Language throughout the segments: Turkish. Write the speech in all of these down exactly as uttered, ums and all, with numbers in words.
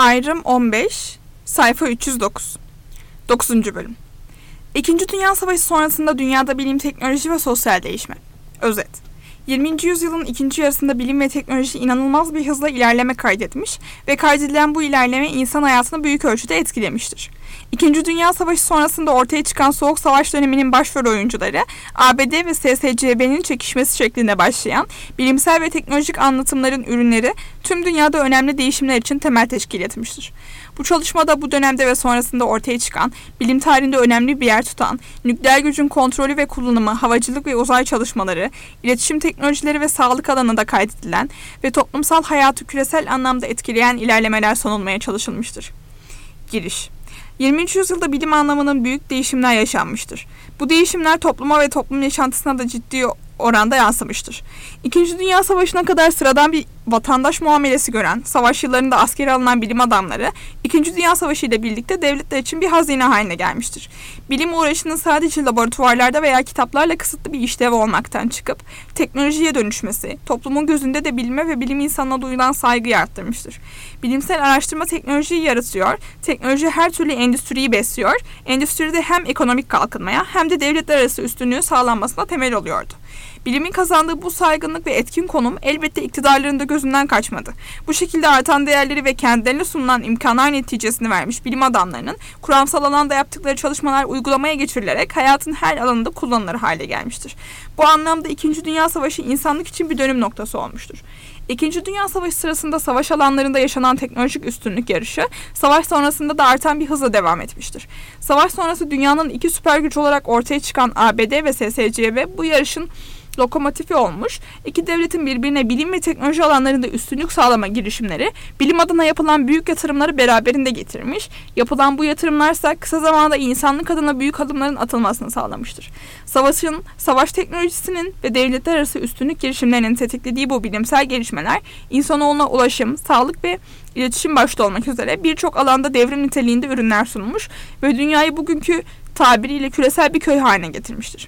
Ayrım on beş, sayfa üç yüz dokuz. dokuzuncu bölüm. İkinci Dünya Savaşı sonrasında dünyada bilim, teknoloji ve sosyal değişme. Özet. yirminci yüzyılın ikinci yarısında bilim ve teknoloji inanılmaz bir hızla ilerleme kaydetmiş ve kaydedilen bu ilerleme insan hayatını büyük ölçüde etkilemiştir. İkinci Dünya Savaşı sonrasında ortaya çıkan Soğuk Savaş döneminin başrol oyuncuları A B D ve S S C B'nin çekişmesi şeklinde başlayan bilimsel ve teknolojik anlatımların ürünleri tüm dünyada önemli değişimler için temel teşkil etmiştir. Bu çalışmada bu dönemde ve sonrasında ortaya çıkan, bilim tarihinde önemli bir yer tutan, nükleer gücün kontrolü ve kullanımı, havacılık ve uzay çalışmaları, iletişim teknolojileri ve sağlık alanında kaydedilen ve toplumsal hayatı küresel anlamda etkileyen ilerlemeler sunulmaya çalışılmıştır. Giriş. yirminci yüzyılda bilim anlamının büyük değişimler yaşanmıştır. Bu değişimler topluma ve toplum yaşantısına da ciddi oranda yansımıştır. İkinci Dünya Savaşı'na kadar sıradan bir vatandaş muamelesi gören, savaş yıllarında askere alınan bilim adamları, İkinci Dünya Savaşı ile birlikte devletler için bir hazine haline gelmiştir. Bilim uğraşının sadece laboratuvarlarda veya kitaplarla kısıtlı bir işlevi olmaktan çıkıp, teknolojiye dönüşmesi, toplumun gözünde de bilime ve bilim insanına duyulan saygıyı arttırmıştır. Bilimsel araştırma teknolojiyi yaratıyor, teknoloji her türlü endüstriyi besliyor, endüstride hem ekonomik kalkınmaya hem de devletler arası üstünlüğün sağlanmasına temel oluyordu. Bilimin kazandığı bu saygınlık ve etkin konum elbette iktidarların da gözünden kaçmadı. Bu şekilde artan değerleri ve kendilerine sunulan imkanlar neticesini vermiş bilim adamlarının kuramsal alanda yaptıkları çalışmalar uygulamaya geçirilerek hayatın her alanında kullanılır hale gelmiştir. Bu anlamda İkinci Dünya Savaşı insanlık için bir dönüm noktası olmuştur. İkinci Dünya Savaşı sırasında savaş alanlarında yaşanan teknolojik üstünlük yarışı, savaş sonrasında da artan bir hızla devam etmiştir. Savaş sonrası dünyanın iki süper güç olarak ortaya çıkan A B D ve S S C B bu yarışın lokomotifi olmuş, iki devletin birbirine bilim ve teknoloji alanlarında üstünlük sağlama girişimleri, bilim adına yapılan büyük yatırımları beraberinde getirmiş, yapılan bu yatırımlarsa kısa zamanda insanlık adına büyük adımların atılmasını sağlamıştır. Savaşın, savaş teknolojisinin ve devletler arası üstünlük girişimlerinin tetiklediği bu bilimsel gelişmeler, insanoğluna ulaşım, sağlık ve iletişim başta olmak üzere birçok alanda devrim niteliğinde ürünler sunmuş ve dünyayı bugünkü tabiriyle küresel bir köy haline getirmiştir.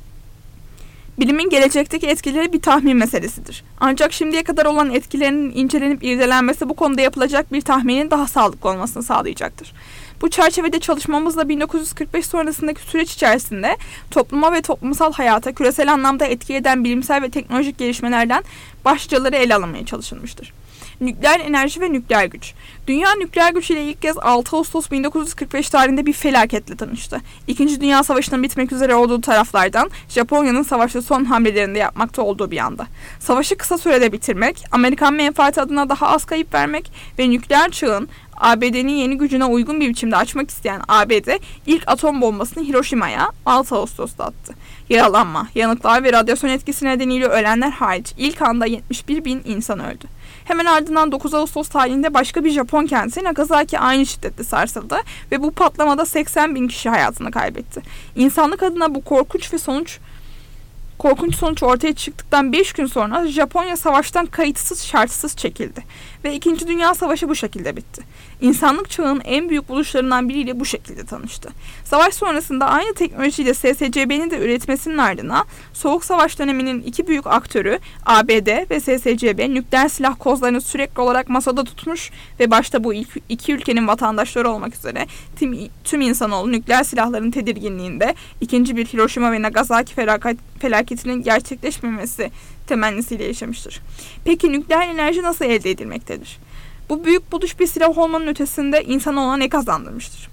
Bilimin gelecekteki etkileri bir tahmin meselesidir. Ancak şimdiye kadar olan etkilerinin incelenip irdelenmesi bu konuda yapılacak bir tahminin daha sağlıklı olmasını sağlayacaktır. Bu çerçevede çalışmamızla bin dokuz yüz kırk beş sonrasındaki süreç içerisinde topluma ve toplumsal hayata küresel anlamda etki eden bilimsel ve teknolojik gelişmelerden başlıcaları ele alınmaya çalışılmıştır. Nükleer enerji ve nükleer güç. Dünya nükleer güç ile ilk kez altı Ağustos bin dokuz yüz kırk beş tarihinde bir felaketle tanıştı. İkinci Dünya Savaşı'nın bitmek üzere olduğu taraflardan Japonya'nın savaşta son hamlelerinde yapmakta olduğu bir anda. Savaşı kısa sürede bitirmek, Amerikan menfaati adına daha az kayıp vermek ve nükleer çağın A B D'nin yeni gücüne uygun bir biçimde açmak isteyen A B D ilk atom bombasını Hiroşima'ya altı Ağustos'ta attı. Yaralanma, yanıklar ve radyasyon etkisi nedeniyle ölenler hariç ilk anda yetmiş bir bin insan öldü. Hemen ardından dokuz Ağustos tarihinde başka bir Japon kenti Nagasaki aynı şiddette sarsıldı ve bu patlamada seksen bin kişi hayatını kaybetti. İnsanlık adına bu korkunç ve sonuç korkunç sonuç ortaya çıktıktan beş gün sonra Japonya savaştan kayıtsız şartsız çekildi ve İkinci Dünya Savaşı bu şekilde bitti. İnsanlık çağının en büyük buluşlarından biriyle bu şekilde tanıştı. Savaş sonrasında aynı teknolojiyle S S C B'nin de üretmesinin ardına Soğuk Savaş döneminin iki büyük aktörü A B D ve S S C B nükleer silah kozlarını sürekli olarak masada tutmuş ve başta bu ilk iki ülkenin vatandaşları olmak üzere tüm, tüm insanoğlu nükleer silahların tedirginliğinde ikinci bir Hiroşima ve Nagasaki felaket, felaketinin gerçekleşmemesi temennisiyle yaşamıştır. Peki nükleer enerji nasıl elde edilmektedir? Bu büyük buluş bir silah olmanın ötesinde insanoğluna ne kazandırmıştır?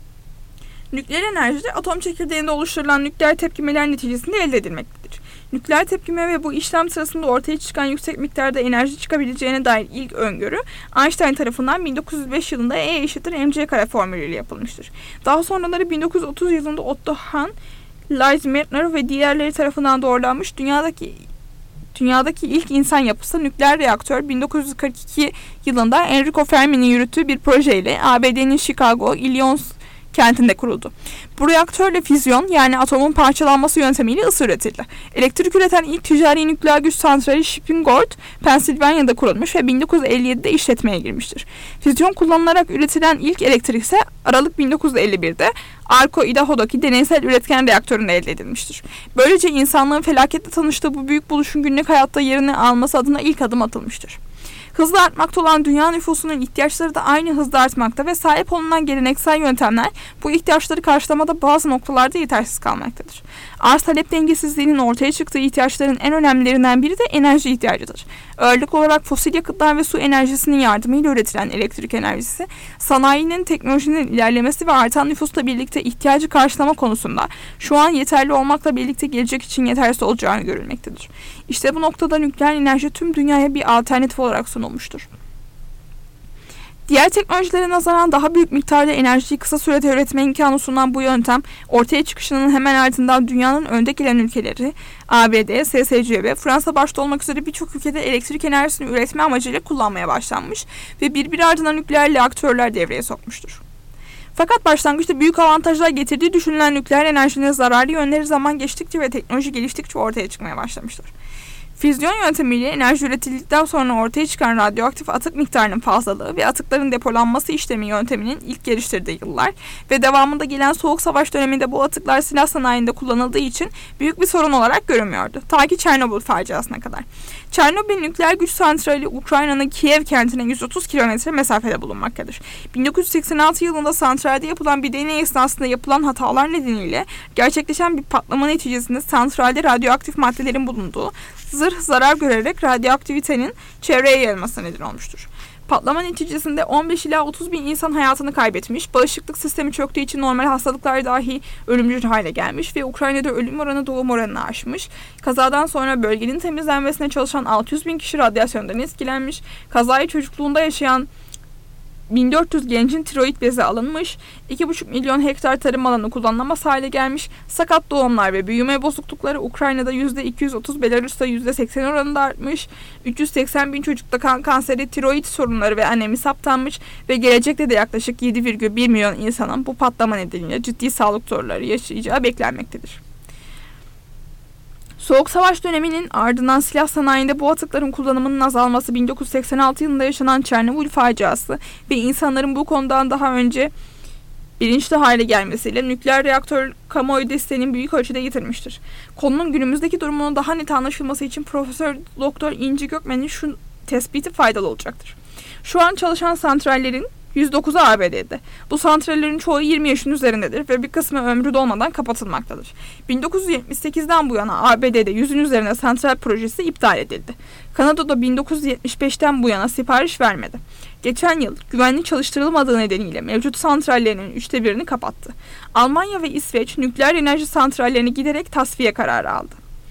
Nükleer enerji atom çekirdeğinde oluşturulan nükleer tepkimeler neticesinde elde edilmektedir. Nükleer tepkime ve bu işlem sırasında ortaya çıkan yüksek miktarda enerji çıkabileceğine dair ilk öngörü Einstein tarafından bin dokuz yüz beş yılında E eşittir mc kare formülüyle yapılmıştır. Daha sonraları bin dokuz yüz otuz yılında Otto Hahn, Lise Meitner ve diğerleri tarafından doğrulanmış dünyadaki Dünyadaki ilk insan yapısı nükleer reaktör bin dokuz yüz kırk iki yılında Enrico Fermi'nin yürüttüğü bir projeyle A B D'nin Chicago, Illinois kentinde kuruldu. Bu reaktörle füzyon yani atomun parçalanması yöntemiyle ısı üretildi. Elektrik üreten ilk ticari nükleer güç santrali Shippingport, Pensilvanya'da kurulmuş ve bin dokuz yüz elli yedide işletmeye girmiştir. Füzyon kullanılarak üretilen ilk elektrik ise Aralık bin dokuz yüz elli birde Arco, Idaho'daki deneysel üretken reaktöründe elde edilmiştir. Böylece insanlığın felaketle tanıştığı bu büyük buluşun günlük hayatta yerini alması adına ilk adım atılmıştır. Hızla artmakta olan dünya nüfusunun ihtiyaçları da aynı hızda artmakta ve sahip olunan geleneksel yöntemler bu ihtiyaçları karşılamada bazı noktalarda yetersiz kalmaktadır. Arz talep dengesizliğinin ortaya çıktığı ihtiyaçların en önemlilerinden biri de enerji ihtiyacıdır. Ağırlıklı olarak fosil yakıtlar ve su enerjisinin yardımıyla üretilen elektrik enerjisi, sanayinin, teknolojinin ilerlemesi ve artan nüfusla birlikte ihtiyacı karşılama konusunda şu an yeterli olmakla birlikte gelecek için yetersiz olacağını görülmektedir. İşte bu noktada nükleer enerji tüm dünyaya bir alternatif olarak sunulmuştur. Diğer teknolojilere nazaran daha büyük miktarda enerjiyi kısa sürede üretme imkanı sunan bu yöntem, ortaya çıkışının hemen ardından dünyanın önde gelen ülkeleri, A B D, S S C ve Fransa başta olmak üzere birçok ülkede elektrik enerjisini üretme amacıyla kullanmaya başlanmış ve birbiri ardına nükleer reaktörler devreye sokmuştur. Fakat başlangıçta büyük avantajlar getirdiği düşünülen nükleer enerjinin zararlı yönleri zaman geçtikçe ve teknoloji geliştikçe ortaya çıkmaya başlamıştır. Füzyon yöntemiyle enerji üretildikten sonra ortaya çıkan radyoaktif atık miktarının fazlalığı ve atıkların depolanması işlemi yönteminin ilk geliştirdiği yıllar ve devamında gelen Soğuk Savaş döneminde bu atıklar silah sanayinde kullanıldığı için büyük bir sorun olarak görünmüyordu. Ta ki Çernobil faciasına kadar. Çernobil nükleer güç santrali Ukrayna'nın Kiev kentine yüz otuz kilometre mesafede bulunmaktadır. bin dokuz yüz seksen altı yılında santralde yapılan bir deney esnasında yapılan hatalar nedeniyle gerçekleşen bir patlama neticesinde santralde radyoaktif maddelerin bulunduğu zırh zarar görerek radyoaktivitenin çevreye yayılmasına neden olmuştur. Patlama neticesinde on beş ila otuz bin insan hayatını kaybetmiş, bağışıklık sistemi çöktüğü için normal hastalıklar dahi ölümcül hale gelmiş ve Ukrayna'da ölüm oranı doğum oranını aşmış. Kazadan sonra bölgenin temizlenmesine çalışan altı yüz bin kişi radyasyondan etkilenmiş, kazayı çocukluğunda yaşayan bin dört yüz gencin tiroid bezi alınmış, iki buçuk milyon hektar tarım alanı kullanılamaz hale gelmiş, sakat doğumlar ve büyüme bozuklukları Ukrayna'da yüzde iki yüz otuz, Belarus'ta yüzde seksen oranında artmış, üç yüz seksen bin çocukta kan kanseri, tiroid sorunları ve anemi saptanmış ve gelecekte de yaklaşık yedi virgül bir milyon insanın bu patlama nedeniyle ciddi sağlık sorunları yaşayacağı beklenmektedir. Soğuk Savaş döneminin ardından silah sanayinde bu atıkların kullanımının azalması, bin dokuz yüz seksen altı yılında yaşanan Çernobil faciası ve insanların bu konudan daha önce bilinçli hale gelmesiyle nükleer reaktör kamuoyu desteğinin büyük ölçüde yitirmiştir. Konunun günümüzdeki durumunun daha net anlaşılması için Profesör Doktor İnci Gökmen'in şu tespiti faydalı olacaktır. Şu an çalışan santrallerin yüz dokuzu A B D'de. Bu santrallerin çoğu yirmi yaşın üzerindedir ve bir kısmı ömrü dolmadan kapatılmaktadır. bin dokuz yüz yetmiş sekizden bu yana A B D'de yüzün üzerine santral projesi iptal edildi. Kanada'da bin dokuz yüz yetmiş beşten bu yana sipariş vermedi. Geçen yıl güvenli çalıştırılmadığı nedeniyle mevcut santrallerinin üçte birini kapattı. Almanya ve İsveç nükleer enerji santrallerini giderek tasfiye kararı aldı.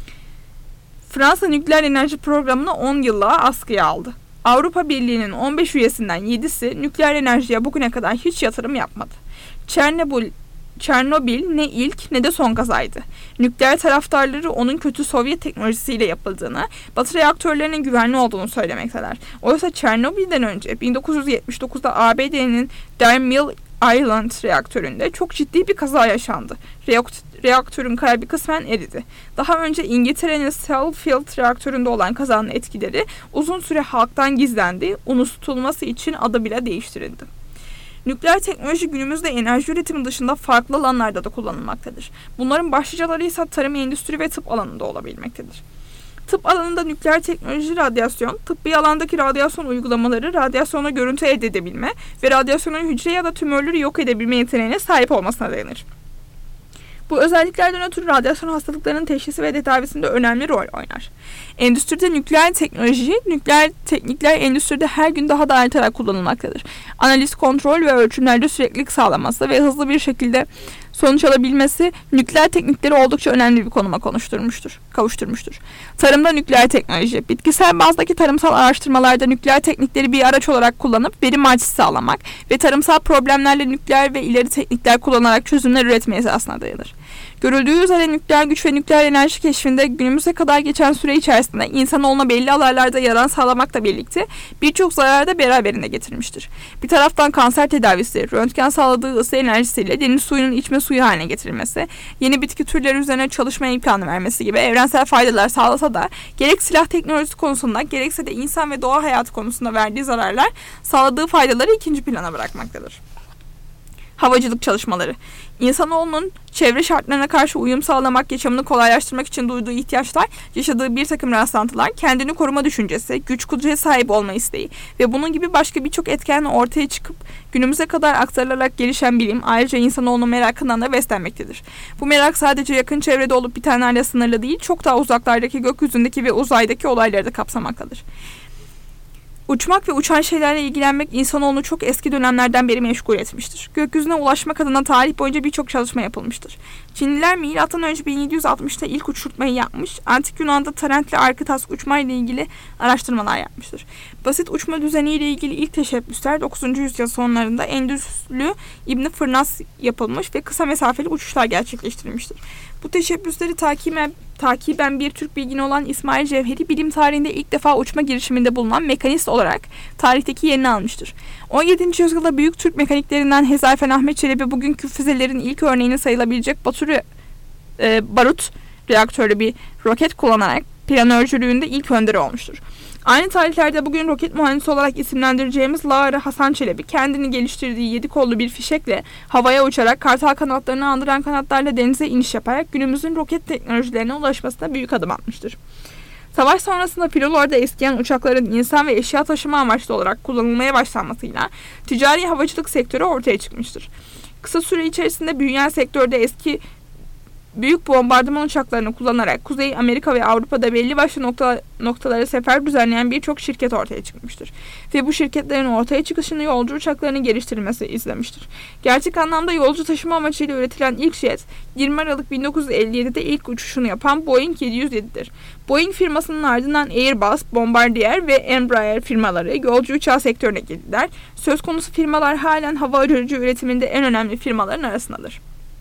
Fransa nükleer enerji programını on yıllığa askıya aldı. Avrupa Birliği'nin on beş üyesinden yedisi nükleer enerjiye bugüne kadar hiç yatırım yapmadı. Çernobil, Çernobil ne ilk ne de son kazaydı. Nükleer taraftarları onun kötü Sovyet teknolojisiyle yapıldığını, Batı reaktörlerinin güvenli olduğunu söylemekteler. Oysa Çernobil'den önce bin dokuz yüz yetmiş dokuzda A B D'nin Dare Mill Island reaktöründe çok ciddi bir kaza yaşandı. Reaktörün kalbi kısmen eridi. Daha önce İngiltere'nin Sellafield reaktöründe olan kazanın etkileri uzun süre halktan gizlendi, unutulması için adı bile değiştirildi. Nükleer teknoloji günümüzde enerji üretimi dışında farklı alanlarda da kullanılmaktadır. Bunların başlıcaları ise tarım, endüstri ve tıp alanında olabilmektedir. Tıp alanında nükleer teknoloji, radyasyon, tıbbi alandaki radyasyon uygulamaları, radyasyonla görüntü elde edebilme ve radyasyonun hücre ya da tümörleri yok edebilme yeteneğine sahip olmasına dayanır. Bu özelliklerden ötürü radyasyon hastalıklarının teşhisi ve tedavisinde önemli rol oynar. Endüstride nükleer teknoloji, nükleer teknikler endüstride her gün daha da artarak kullanılmaktadır. Analiz, kontrol ve ölçümlerde süreklilik sağlaması ve hızlı bir şekilde sonuç alabilmesi nükleer teknikleri oldukça önemli bir konuma konuşturmuştur, kavuşturmuştur. Tarımda nükleer teknoloji, bitkisel bazdaki tarımsal araştırmalarda nükleer teknikleri bir araç olarak kullanıp verim artışı sağlamak ve tarımsal problemlerle nükleer ve ileri teknikler kullanarak çözümler üretme esasına dayanır. Görüldüğü üzere nükleer güç ve nükleer enerji keşfinde günümüze kadar geçen süre içerisinde insanoğluna belli alanlarda yarar sağlamakla birlikte birçok zararı da beraberinde getirmiştir. Bir taraftan kanser tedavisi, röntgen sağladığı ısı enerjisiyle deniz suyunun içme suyu haline getirilmesi, yeni bitki türleri üzerine çalışma imkanı vermesi gibi evrensel faydalar sağlasa da gerek silah teknolojisi konusunda gerekse de insan ve doğa hayatı konusunda verdiği zararlar sağladığı faydaları ikinci plana bırakmaktadır. Havacılık çalışmaları. İnsanoğlunun çevre şartlarına karşı uyum sağlamak, yaşamını kolaylaştırmak için duyduğu ihtiyaçlar, yaşadığı bir takım rastlantılar, kendini koruma düşüncesi, güç kudrete sahip olma isteği ve bunun gibi başka birçok etkenle ortaya çıkıp günümüze kadar aktarılarak gelişen bilim ayrıca insanoğlunun merakından da beslenmektedir. Bu merak sadece yakın çevrede olup bitenlerle sınırlı değil, çok daha uzaklardaki gökyüzündeki ve uzaydaki olayları da kapsamaktadır. Uçmak ve uçan şeylerle ilgilenmek insanoğlunu çok eski dönemlerden beri meşgul etmiştir. Gökyüzüne ulaşmak adına tarih boyunca birçok çalışma yapılmıştır. Çinliler milattan önce bin yedi yüz altmışta ilk uçurtmayı yapmış, Antik Yunan'da Tarent'le Arkitas uçmayla ilgili araştırmalar yapmıştır. Basit uçma düzeniyle ilgili ilk teşebbüsler dokuzuncu yüzyıl sonlarında Endüslü İbn Fırnas yapılmış ve kısa mesafeli uçuşlar gerçekleştirilmiştir. Bu teşebbüsleri takiben, takiben bir Türk bilgini olan İsmail Cevheri, bilim tarihinde ilk defa uçma girişiminde bulunan mekanist olarak tarihteki yerini almıştır. on yedinci yüzyılda büyük Türk mekaniklerinden Hezarfen Ahmet Çelebi bugünkü füzelerin ilk örneğini sayılabilecek Batur e, barut reaktörlü bir roket kullanarak planörcülüğünde ilk önderi olmuştur. Aynı tarihlerde bugün roket mühendisi olarak isimlendireceğimiz Lara Hasan Çelebi kendini geliştirdiği yedi kollu bir fişekle havaya uçarak kartal kanatlarını andıran kanatlarla denize iniş yaparak günümüzün roket teknolojilerine ulaşmasına büyük adım atmıştır. Savaş sonrasında filolarda eskiyen uçakların insan ve eşya taşıma amaçlı olarak kullanılmaya başlanmasıyla ticari havacılık sektörü ortaya çıkmıştır. Kısa süre içerisinde büyüyen sektörde eski büyük bombardıman uçaklarını kullanarak Kuzey Amerika ve Avrupa'da belli başlı nokta, noktalara sefer düzenleyen birçok şirket ortaya çıkmıştır. Ve bu şirketlerin ortaya çıkışını yolcu uçaklarının geliştirilmesi izlemiştir. Gerçek anlamda yolcu taşıma amacıyla üretilen ilk jet, yirmi Aralık bin dokuz yüz elli yedide ilk uçuşunu yapan Boeing yedi yüz yedidir. Boeing firmasının ardından Airbus, Bombardier ve Embraer firmaları yolcu uçağı sektörüne girdiler. Söz konusu firmalar halen hava aracı üretiminde en önemli firmaların arasındadır.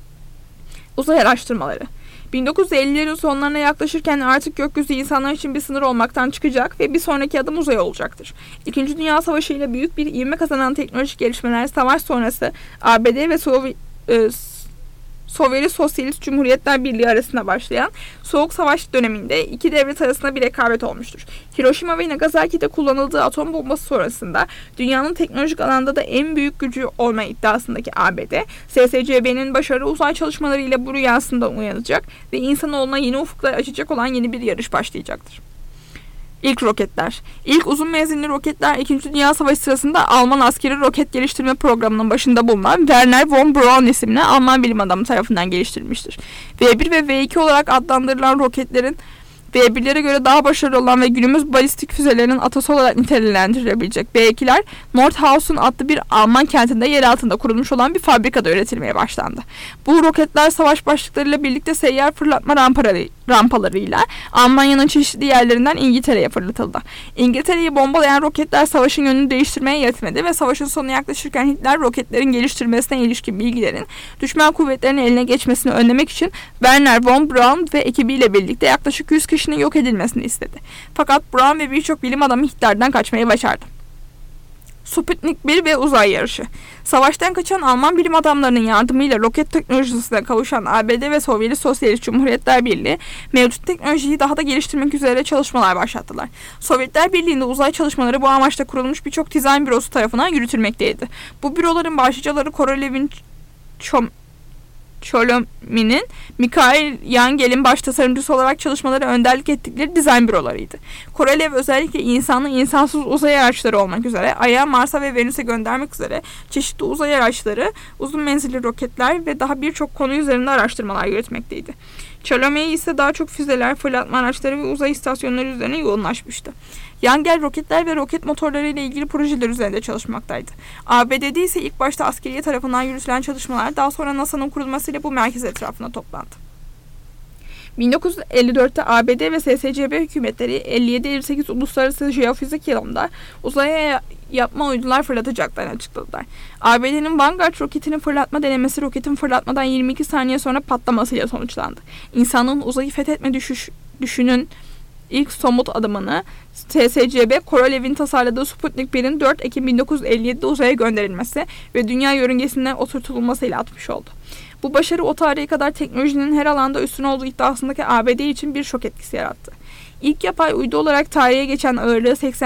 Uzay araştırmaları. bin dokuz yüz ellilerin sonlarına yaklaşırken artık gökyüzü insanlar için bir sınır olmaktan çıkacak ve bir sonraki adım uzay olacaktır. İkinci Dünya Savaşı ile büyük bir ivme kazanan teknolojik gelişmeler savaş sonrası A B D ve Sovyet e, Sovyet Sosyalist Cumhuriyetler Birliği arasında başlayan Soğuk Savaş döneminde iki devlet arasında bir rekabet olmuştur. Hiroşima ve Nagasaki'de kullanıldığı atom bombası sonrasında dünyanın teknolojik alanda da en büyük gücü olma iddiasındaki A B D, S S C B'nin başarılı uzay çalışmalarıyla bu rüyasından uyanacak ve insanoğluna yeni ufuklar açacak olan yeni bir yarış başlayacaktır. İlk roketler. İlk uzun menzilli roketler İkinci Dünya Savaşı sırasında Alman askeri roket geliştirme programının başında bulunan Werner von Braun isimli Alman bilim adamı tarafından geliştirilmiştir. V bir ve V iki olarak adlandırılan roketlerin V birlere göre daha başarılı olan ve günümüz balistik füzelerinin atası olarak nitelendirilebilecek V ikiler Nordhausen adlı bir Alman kentinde yer altında kurulmuş olan bir fabrikada üretilmeye başlandı. Bu roketler savaş başlıklarıyla birlikte seyyar fırlatma rampaları, rampalarıyla Almanya'nın çeşitli yerlerinden İngiltere'ye fırlatıldı. İngiltere'yi bombalayan roketler savaşın yönünü değiştirmeye yetmedi ve savaşın sonuna yaklaşırken Hitler roketlerin geliştirilmesine ilişkin bilgilerin düşman kuvvetlerinin eline geçmesini önlemek için Werner von Braun ve ekibiyle birlikte yaklaşık yüz kişinin yok edilmesini istedi. Fakat Braun ve birçok bilim adamı Hitler'den kaçmayı başardı. Sputnik bir ve uzay yarışı. Savaştan kaçan Alman bilim adamlarının yardımıyla roket teknolojisine kavuşan A B D ve Sovyet Sosyalist Cumhuriyetler Birliği mevcut teknolojiyi daha da geliştirmek üzere çalışmalar başlattılar. Sovyetler Birliği'nde uzay çalışmaları bu amaçla kurulmuş birçok dizayn bürosu tarafından yürütülmekteydi. Bu büroların başlıcaları Korolev'in Çom Çolomi'nin, Mikhail Yangel'in baş tasarımcısı olarak çalışmalara önderlik ettikleri dizayn bürolarıydı. Korolev özellikle insanlı insansız uzay araçları olmak üzere Ay'a, Mars'a ve Venüs'e göndermek üzere çeşitli uzay araçları, uzun menzilli roketler ve daha birçok konu üzerinde araştırmalar yürütmekteydi. Çolomey ise daha çok füzeler, fırlatma araçları ve uzay istasyonları üzerine yoğunlaşmıştı. Yangel roketler ve roket motorları ile ilgili projeler üzerinde çalışmaktaydı. A B D'de ise ilk başta askeriye tarafından yürütülen çalışmalar daha sonra NASA'nın kurulmasıyla bu merkez etrafına toplandı. bin dokuz yüz elli dörtte A B D ve S S C B hükümetleri elli yedi elli sekiz uluslararası jeofizik yılında uzaya yapma uydular fırlatacaklarını açıkladılar. A B D'nin Vanguard roketinin fırlatma denemesi roketin fırlatmadan yirmi iki saniye sonra patlamasıyla sonuçlandı. İnsanlığın uzayı fethetme düşüş, düşünün ilk somut adımını S S C B, Korolev'in tasarladığı Sputnik birin dört Ekim bin dokuz yüz elli yedide uzaya gönderilmesi ve dünya yörüngesine oturtulmasıyla atmış oldu. Bu başarı o tarihe kadar teknolojinin her alanda üstün olduğu iddiasındaki A B D için bir şok etkisi yarattı. İlk yapay uydu olarak tarihe geçen ağırlığı seksen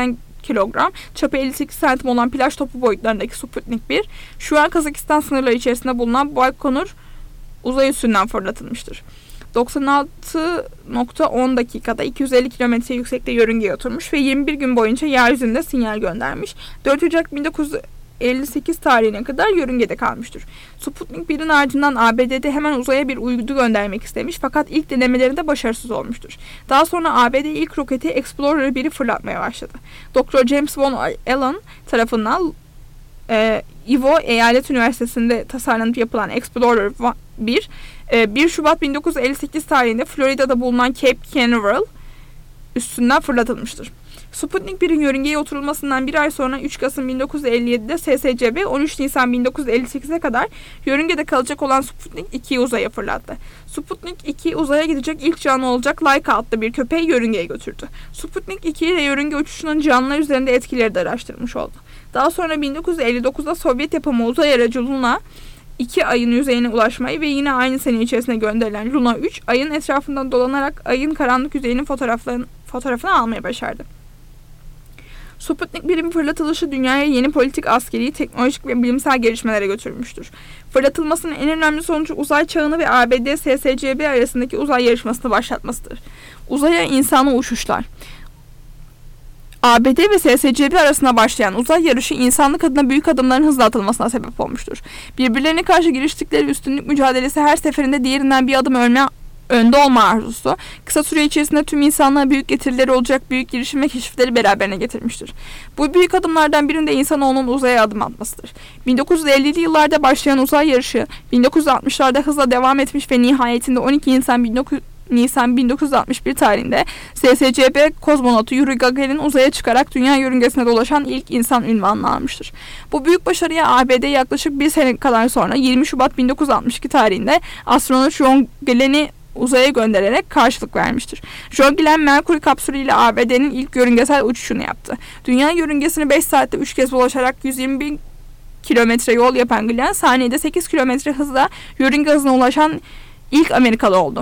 kilogram, çapı elli sekiz santim olan plaj topu boyutlarındaki Sputnik bir, şu an Kazakistan sınırları içerisinde bulunan Baykonur uzay üssünden fırlatılmıştır. doksan altı nokta on dakikada iki yüz elli kilometre yüksekte yörüngeye oturmuş ve yirmi bir gün boyunca yeryüzünde sinyal göndermiş. dört Ocak bin dokuz yüz elli sekiz tarihine kadar yörüngede kalmıştır. Sputnik birin ardından A B D'de hemen uzaya bir uydu göndermek istemiş fakat ilk denemelerinde başarısız olmuştur. Daha sonra A B D ilk roketi Explorer biri fırlatmaya başladı. doktor James Von Allen tarafından e, Iowa Eyalet Üniversitesi'nde tasarlanıp yapılan Explorer bir, e, bir Şubat bin dokuz yüz elli sekiz tarihinde Florida'da bulunan Cape Canaveral üstünden fırlatılmıştır. Sputnik birin yörüngeye oturulmasından bir ay sonra üç Kasım bin dokuz yüz elli yedi'de S S C B on üç Nisan bin dokuz yüz elli sekize kadar yörüngede kalacak olan Sputnik iki'yi uzaya fırlattı. Sputnik iki uzaya gidecek ilk canlı olacak Laika adlı bir köpeği yörüngeye götürdü. Sputnik iki ile yörünge uçuşunun canlılar üzerinde etkileri de araştırmış oldu. Daha sonra bin dokuz yüz elli dokuz'da Sovyet yapımı uzay aracı Luna iki ayın yüzeyine ulaşmayı ve yine aynı sene içerisinde gönderilen Luna üç ayın etrafından dolanarak ayın karanlık yüzeyinin fotoğraflarını, fotoğrafını almayı başardı. Sputnik birin fırlatılışı dünyaya yeni politik, askeri, teknolojik ve bilimsel gelişmelere götürmüştür. Fırlatılmasının en önemli sonucu uzay çağını ve A B D S S C B arasındaki uzay yarışmasını başlatmasıdır. Uzaya insanlı uçuşlar. A B D ve S S C B arasında başlayan uzay yarışı insanlık adına büyük adımların hızla atılmasına sebep olmuştur. Birbirlerine karşı giriştikleri üstünlük mücadelesi her seferinde diğerinden bir adım önme, önde olma arzusu, kısa süre içerisinde tüm insanlığa büyük getirileri olacak büyük girişim ve keşifleri beraberine getirmiştir. Bu büyük adımlardan birinde insanoğlunun uzaya adım atmasıdır. bin dokuz yüz elli'li yıllarda başlayan uzay yarışı, bin dokuz yüz altmışlarda hızla devam etmiş ve nihayetinde on iki Nisan bin dokuz yüz altmış bir tarihinde S S C B kozmonotu Yuri Gagarin uzaya çıkarak dünya yörüngesine dolaşan ilk insan unvanını almıştır. Bu büyük başarıya A B D yaklaşık bir sene kadar sonra yirmi Şubat bin dokuz yüz altmış iki tarihinde astronot John Glenn'i uzaya göndererek karşılık vermiştir. John Glenn Mercury kapsülü ile A B D'nin ilk yörüngesel uçuşunu yaptı. Dünya yörüngesini beş saatte üç kez dolaşarak yüz yirmi bin kilometre yol yapan Glenn saniyede sekiz kilometre hızla yörünge hızına ulaşan ilk Amerikalı oldu.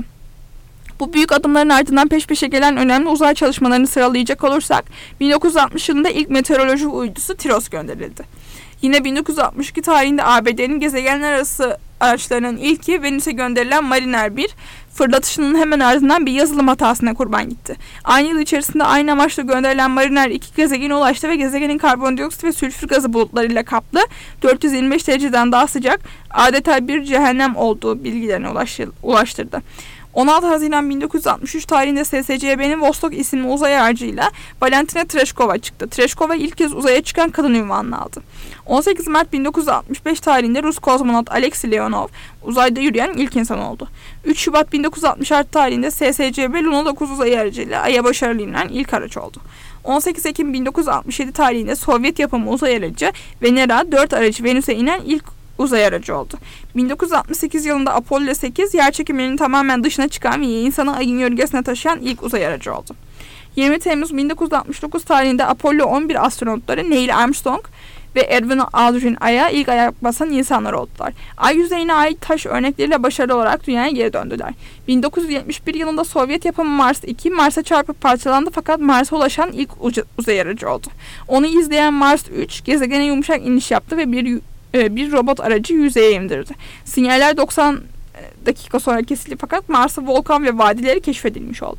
Bu büyük adımların ardından peş peşe gelen önemli uzay çalışmalarını sıralayacak olursak bin dokuz yüz altmış yılında ilk meteoroloji uydusu TIROS gönderildi. Yine bin dokuz yüz altmış iki tarihinde A B D'nin gezegenler arası araçlarının ilki Venüs'e gönderilen Mariner bir fırlatışının hemen ardından bir yazılım hatasına kurban gitti. Aynı yıl içerisinde aynı amaçla gönderilen Mariner iki gezegene ulaştı ve gezegenin karbondioksit ve sülfür gazı bulutlarıyla kaplı dört yüz yirmi beş dereceden daha sıcak adeta bir cehennem olduğu bilgilerine ulaştırdı. on altı Haziran bin dokuz yüz altmış üç tarihinde S S C B'nin Vostok isimli uzay aracıyla Valentina Tereshkova çıktı. Tereshkova ilk kez uzaya çıkan kadın unvanını aldı. on sekiz Mart bin dokuz yüz altmış beş tarihinde Rus kozmonot Alexey Leonov uzayda yürüyen ilk insan oldu. üç Şubat bin dokuz yüz altmış altı tarihinde S S C B Luna dokuz uzay aracıyla Ay'a başarılı inen ilk araç oldu. on sekiz Ekim bin dokuz yüz altmış yedi tarihinde Sovyet yapımı uzay aracı Venera dört aracı Venüs'e inen ilk uzay aracı oldu. bin dokuz yüz altmış sekiz yılında Apollo sekiz yerçekiminin tamamen dışına çıkan ve insanı ayın yörüngesine taşıyan ilk uzay aracı oldu. yirmi Temmuz bin dokuz yüz altmış dokuz tarihinde Apollo on bir astronotları Neil Armstrong ve Edwin Aldrin Ay'a ilk ayak basan insanlar oldular. Ay yüzeyine ait taş örnekleriyle başarılı olarak dünyaya geri döndüler. bin dokuz yüz yetmiş bir yılında Sovyet yapımı Mars iki Mars'a çarpıp parçalandı fakat Mars'a ulaşan ilk uzay aracı oldu. Onu izleyen Mars üç gezegene yumuşak iniş yaptı ve bir bir robot aracı yüzeye indirdi. Sinyaller doksan dakika sonra kesildi fakat Mars'ta volkan ve vadileri keşfedilmiş oldu.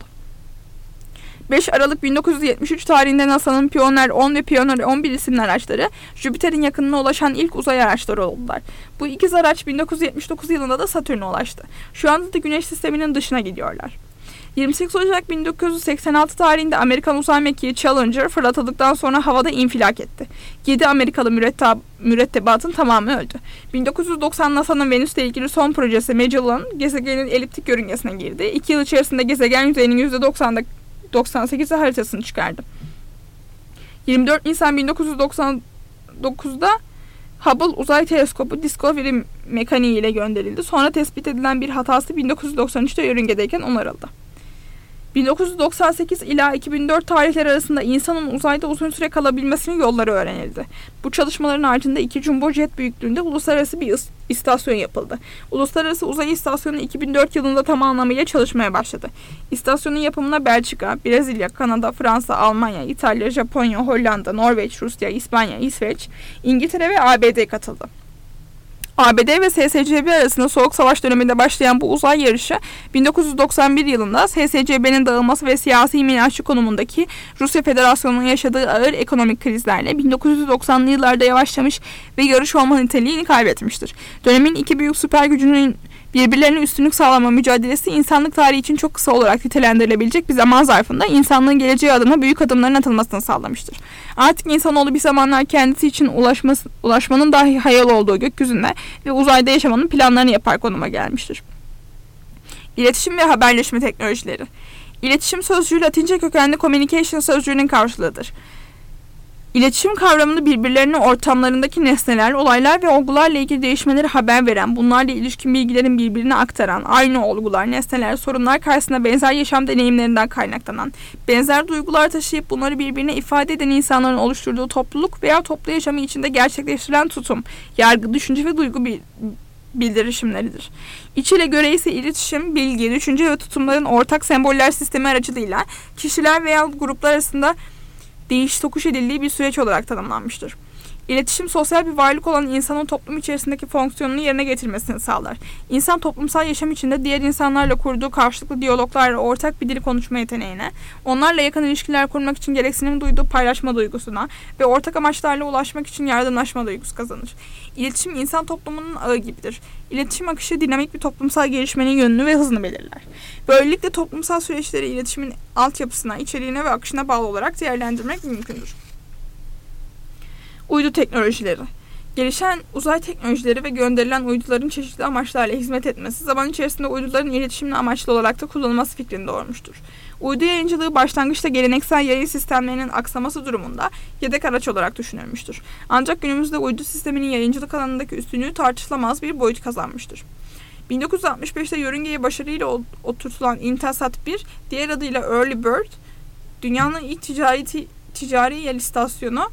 beş Aralık bin dokuz yüz yetmiş üç tarihinde NASA'nın Pioneer on ve Pioneer on bir isimli araçları Jüpiter'in yakınına ulaşan ilk uzay araçları oldular. Bu ikiz araç bin dokuz yüz yetmiş dokuz yılında da Satürn'e ulaştı. Şu anda da Güneş sisteminin dışına gidiyorlar. yirmi sekiz Ocak bin dokuz yüz seksen altı tarihinde Amerikan uzay mekiği Challenger fırlatıldıktan sonra havada infilak etti. yedi Amerikalı müretteb mürettebatın tamamı öldü. bin dokuz yüz doksan NASA'nın Venüs'le ilgili son projesi Magellan gezegenin eliptik yörüngesine girdi. iki yıl içerisinde gezegen yüzeyinin yüzde doksan sekizi haritasını çıkardı. yirmi dört Nisan bin dokuz yüz doksan dokuzda Hubble uzay teleskobu Discovery mekaniği ile gönderildi. Sonra tespit edilen bir hatası bin dokuz yüz doksan üçte yörüngedeyken onarıldı. bin dokuz yüz doksan sekiz ila iki bin dört tarihleri arasında insanın uzayda uzun süre kalabilmesinin yolları öğrenildi. Bu çalışmaların ardında iki jumbo jet büyüklüğünde uluslararası bir istasyon yapıldı. Uluslararası Uzay İstasyonu iki bin dört yılında tam anlamıyla çalışmaya başladı. İstasyonun yapımına Belçika, Brezilya, Kanada, Fransa, Almanya, İtalya, Japonya, Hollanda, Norveç, Rusya, İspanya, İsveç, İngiltere ve A B D katıldı. A B D ve S S C B arasında Soğuk Savaş döneminde başlayan bu uzay yarışı bin dokuz yüz doksan bir yılında S S C B'nin dağılması ve siyasi milaşçı konumundaki Rusya Federasyonu'nun yaşadığı ağır ekonomik krizlerle bin dokuz yüz doksanlı yıllarda yavaşlamış ve yarış olma niteliğini kaybetmiştir. Dönemin iki büyük süper gücünün birbirlerine üstünlük sağlama mücadelesi insanlık tarihi için çok kısa olarak nitelendirilebilecek bir zaman zarfında insanlığın geleceği adına büyük adımların atılmasını sağlamıştır. Artık insanoğlu bir zamanlar kendisi için ulaşması, ulaşmanın dahi hayal olduğu gökyüzünde ve uzayda yaşamanın planlarını yapar konuma gelmiştir. İletişim ve haberleşme teknolojileri. İletişim sözcüğü Latince kökenli communication sözcüğünün karşılığıdır. İletişim kavramını birbirlerine ortamlarındaki nesneler, olaylar ve olgularla ilgili değişmeleri haber veren, bunlarla ilişkin bilgilerin birbirine aktaran, aynı olgular, nesneler, sorunlar karşısında benzer yaşam deneyimlerinden kaynaklanan, benzer duygular taşıyıp bunları birbirine ifade eden insanların oluşturduğu topluluk veya toplu yaşamı içinde gerçekleştirilen tutum, yargı, düşünce ve duygu bildirişimleridir. İç ile göre ise iletişim, bilgi, düşünce ve tutumların ortak semboller sistemi aracılığıyla kişiler veya gruplar arasında değiş tokuş edildiği bir süreç olarak tanımlanmıştır. İletişim sosyal bir varlık olan insanın toplum içerisindeki fonksiyonunu yerine getirmesini sağlar. İnsan toplumsal yaşam içinde diğer insanlarla kurduğu karşılıklı diyaloglarla ortak bir dil konuşma yeteneğine, onlarla yakın ilişkiler kurmak için gereksinim duyduğu paylaşma duygusuna ve ortak amaçlarla ulaşmak için yardımlaşma duygusu kazanır. İletişim insan toplumunun ağı gibidir. İletişim akışı dinamik bir toplumsal gelişmenin yönünü ve hızını belirler. Böylelikle toplumsal süreçleri iletişimin altyapısına, içeriğine ve akışına bağlı olarak değerlendirmek mümkündür. Uydu teknolojileri. Gelişen uzay teknolojileri ve gönderilen uyduların çeşitli amaçlarla hizmet etmesi, zaman içerisinde uyduların iletişimle amaçlı olarak da kullanılması fikrini doğurmuştur. Uydu yayıncılığı başlangıçta geleneksel yayın sistemlerinin aksaması durumunda yedek araç olarak düşünülmüştür. Ancak günümüzde uydu sisteminin yayıncılık alanındaki üstünlüğü tartışılamaz bir boyut kazanmıştır. bin dokuz yüz altmış beşte yörüngeye başarıyla oturtulan Intelsat bir, diğer adıyla Early Bird, dünyanın ilk ticari, ticari yer istasyonu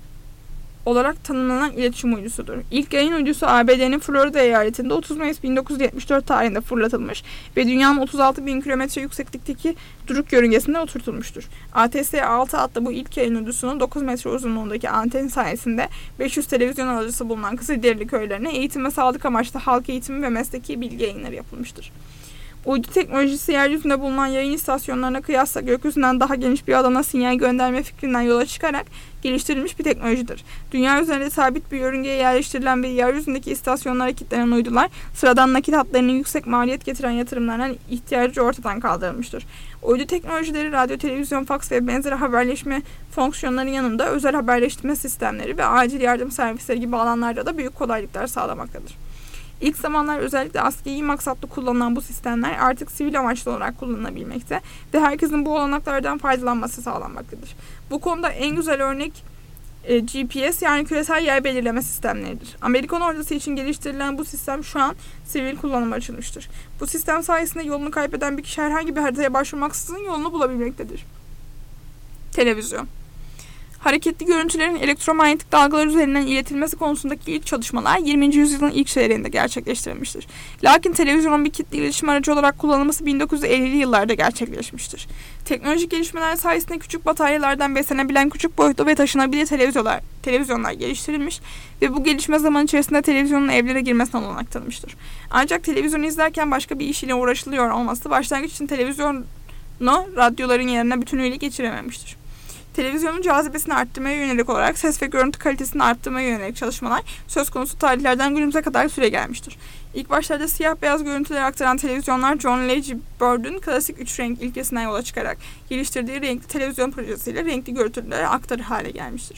olarak tanımlanan iletişim uydusudur. İlk yayın uydusu A B D'nin Florida eyaletinde otuz Mayıs bin dokuz yüz yetmiş dört tarihinde fırlatılmış ve dünyanın otuz altı bin kilometre yükseklikteki Druk yörüngesinde oturtulmuştur. A T S altı adlı bu ilk yayın uydusunun dokuz metre uzunluğundaki anten sayesinde beş yüz televizyon alıcısı bulunan Kızılderili köylerine eğitim ve sağlık amaçlı halk eğitimi ve mesleki bilgi yayınları yapılmıştır. Uydu teknolojisi yeryüzünde bulunan yayın istasyonlarına kıyasla gökyüzünden daha geniş bir alana sinyal gönderme fikrinden yola çıkarak geliştirilmiş bir teknolojidir. Dünya üzerinde sabit bir yörüngeye yerleştirilen ve yeryüzündeki istasyonlara kilitlenen uydular, sıradan nakit hatlarının yüksek maliyet getiren yatırımlarına ihtiyacı ortadan kaldırılmıştır. Uydu teknolojileri radyo, televizyon, faks ve benzeri haberleşme fonksiyonları yanında özel haberleştirme sistemleri ve acil yardım servisleri gibi alanlarda da büyük kolaylıklar sağlamaktadır. İlk zamanlar özellikle askeri maksatlı kullanılan bu sistemler artık sivil amaçlı olarak kullanılabilmekte ve herkesin bu olanaklardan faydalanması sağlanmaktadır. Bu konuda en güzel örnek e, G P S yani küresel yer belirleme sistemleridir. Amerikan ordusu için geliştirilen bu sistem şu an sivil kullanıma açılmıştır. Bu sistem sayesinde yolunu kaybeden bir kişi herhangi bir haritaya başvurmaksızın yolunu bulabilmektedir. Televizyon. Hareketli görüntülerin elektromanyetik dalgalar üzerinden iletilmesi konusundaki ilk çalışmalar yirminci yüzyılın ilk çeyreğinde gerçekleştirilmiştir. Lakin televizyonun bir kitle iletişim aracı olarak kullanılması bin dokuz yüz ellili yıllarda gerçekleşmiştir. Teknolojik gelişmeler sayesinde küçük bataryalardan beslenebilen küçük boyutlu ve taşınabilir televizyonlar, televizyonlar geliştirilmiş ve bu gelişme zaman içerisinde televizyonun evlere girmesine olanak tanımıştır. Ancak televizyonu izlerken başka bir iş ile uğraşılıyor olması başlangıç için televizyonu radyoların yerine bütünüyle geçirememiştir. Televizyonun cazibesini arttırmaya yönelik olarak ses ve görüntü kalitesini arttırmaya yönelik çalışmalar söz konusu tarihlerden günümüze kadar süre gelmiştir. İlk başlarda siyah beyaz görüntüleri aktaran televizyonlar John Legge Bird'ün klasik üç renk ilkesinden yola çıkarak geliştirdiği renkli televizyon projesiyle renkli görüntüleri aktarır hale gelmiştir.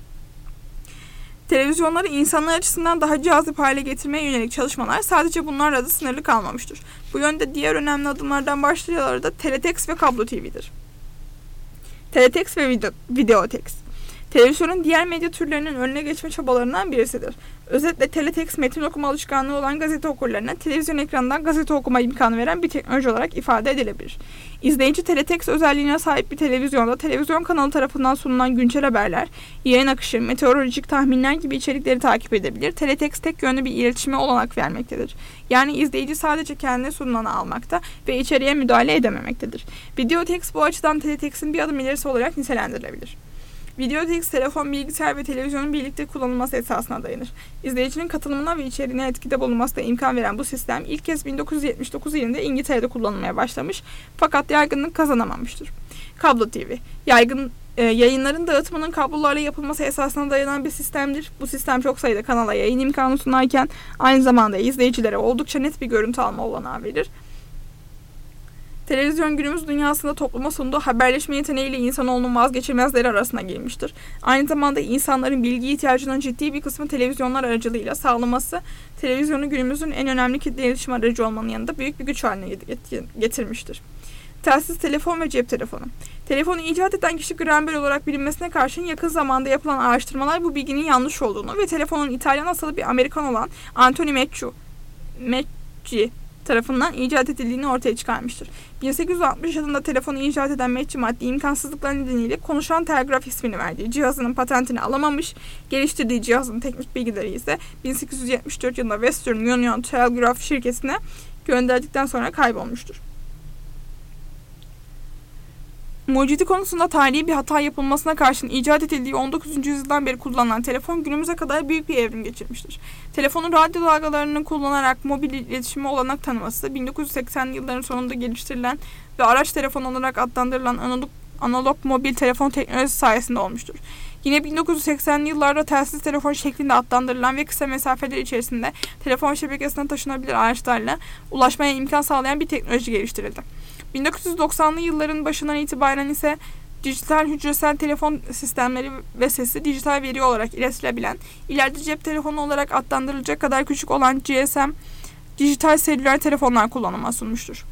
Televizyonları insanlar açısından daha cazip hale getirmeye yönelik çalışmalar sadece bunlarla da sınırlı kalmamıştır. Bu yönde diğer önemli adımlardan başlıcaları da teletext ve kablo T V'dir. Teletext ve video, videotext. Televizyonun diğer medya türlerinin önüne geçme çabalarından birisidir. Özetle teletext metin okuma alışkanlığı olan gazete okurlarına televizyon ekranından gazete okuma imkanı veren bir teknoloji olarak ifade edilebilir. İzleyici teletext özelliğine sahip bir televizyonda televizyon kanalı tarafından sunulan güncel haberler, yayın akışı, meteorolojik tahminler gibi içerikleri takip edebilir. Teletext tek yönlü bir iletişime olanak vermektedir. Yani izleyici sadece kendine sunulanı almakta ve içeriye müdahale edememektedir. Videotext bu açıdan teletext'in bir adım ilerisi olarak nitelendirilebilir. Videotext, telefon, bilgisayar ve televizyonun birlikte kullanılması esasına dayanır. İzleyicinin katılımına ve içeriğine etkide bulunmasına imkan veren bu sistem ilk kez bin dokuz yüz yetmiş dokuz yılında İngiltere'de kullanılmaya başlamış fakat yaygınlık kazanamamıştır. Kablo T V, yaygın e, yayınların dağıtımının kablolarla yapılması esasına dayanan bir sistemdir. Bu sistem çok sayıda kanala yayın imkanı sunarken aynı zamanda izleyicilere oldukça net bir görüntü alma olanağı verir. Televizyon günümüz dünyasında topluma sunduğu haberleşme yeteneğiyle insanoğlunun vazgeçilmezleri arasına girmiştir. Aynı zamanda insanların bilgi ihtiyacının ciddi bir kısmı televizyonlar aracılığıyla sağlaması, televizyonu günümüzün en önemli kitle iletişim aracı olmanın yanında büyük bir güç haline getirmiştir. Telsiz telefon ve cep telefonu. Telefonu icat eden kişi Graham Bell olarak bilinmesine karşın yakın zamanda yapılan araştırmalar bu bilginin yanlış olduğunu ve telefonun İtalyan asıllı bir Amerikan olan Anthony Meccu, Mecci tarafından icat edildiğini ortaya çıkarmıştır. bin sekiz yüz altmış yılında telefonu icat eden Mecci maddi imkansızlıklar nedeniyle konuşan telgraf ismini verdiği cihazının patentini alamamış, geliştirdiği cihazın teknik bilgileri ise bin sekiz yüz yetmiş dört yılında Western Union Telegraph şirketine gönderdikten sonra kaybolmuştur. Mucidi konusunda tarihi bir hata yapılmasına karşın icat edildiği on dokuzuncu yüzyıldan beri kullanılan telefon günümüze kadar büyük bir evrim geçirmiştir. Telefonun radyo dalgalarını kullanarak mobil iletişime olanak tanıması, bin dokuz yüz seksenli yılların sonunda geliştirilen ve araç telefonu olarak adlandırılan analog, analog mobil telefon teknolojisi sayesinde olmuştur. Yine bin dokuz yüz seksenli yıllarda telsiz telefon şeklinde adlandırılan ve kısa mesafeler içerisinde telefon şebekesine taşınabilir araçlarla ulaşmaya imkan sağlayan bir teknoloji geliştirildi. bin dokuz yüz doksanlı yılların başından itibaren ise dijital hücresel telefon sistemleri ve sesi dijital veri olarak iletilebilen, ileride cep telefonu olarak adlandırılacak kadar küçük olan G S M, dijital selüler telefonlar kullanıma sunmuştur.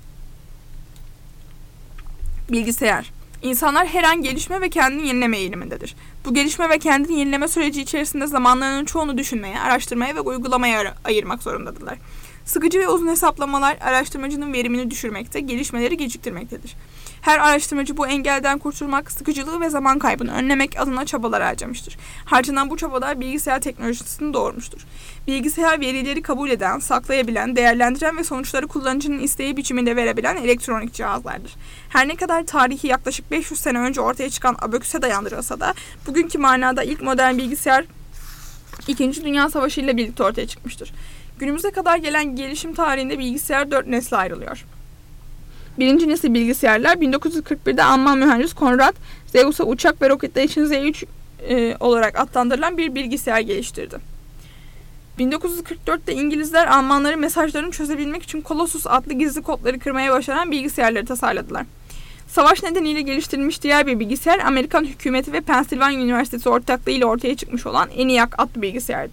Bilgisayar. İnsanlar her an gelişme ve kendini yenileme eğilimindedir. Bu gelişme ve kendini yenileme süreci içerisinde zamanlarının çoğunu düşünmeye, araştırmaya ve uygulamaya ayırmak zorundadırlar. Sıkıcı ve uzun hesaplamalar araştırmacının verimini düşürmekte, gelişmeleri geciktirmektedir. Her araştırmacı bu engelden kurtulmak, sıkıcılığı ve zaman kaybını önlemek adına çabalar harcamıştır. Harcanan bu çabalar bilgisayar teknolojisini doğurmuştur. Bilgisayar verileri kabul eden, saklayabilen, değerlendiren ve sonuçları kullanıcının isteği biçiminde verebilen elektronik cihazlardır. Her ne kadar tarihi yaklaşık beş yüz sene önce ortaya çıkan abaküse dayandırılsa da bugünkü manada ilk modern bilgisayar İkinci Dünya Savaşı ile birlikte ortaya çıkmıştır. Günümüze kadar gelen gelişim tarihinde bilgisayar dört nesle ayrılıyor. Birinci nesil bilgisayarlar bin dokuz yüz kırk birde Alman mühendis Konrad Zeus'a uçak ve roketler için Z üç e, olarak adlandırılan bir bilgisayar geliştirdi. bin dokuz yüz kırk dörtte İngilizler Almanların mesajlarını çözebilmek için Colossus adlı gizli kodları kırmaya başaran bilgisayarları tasarladılar. Savaş nedeniyle geliştirilmiş diğer bir bilgisayar Amerikan hükümeti ve Pennsylvania Üniversitesi ortaklığıyla ortaya çıkmış olan ENIAC adlı bilgisayardı.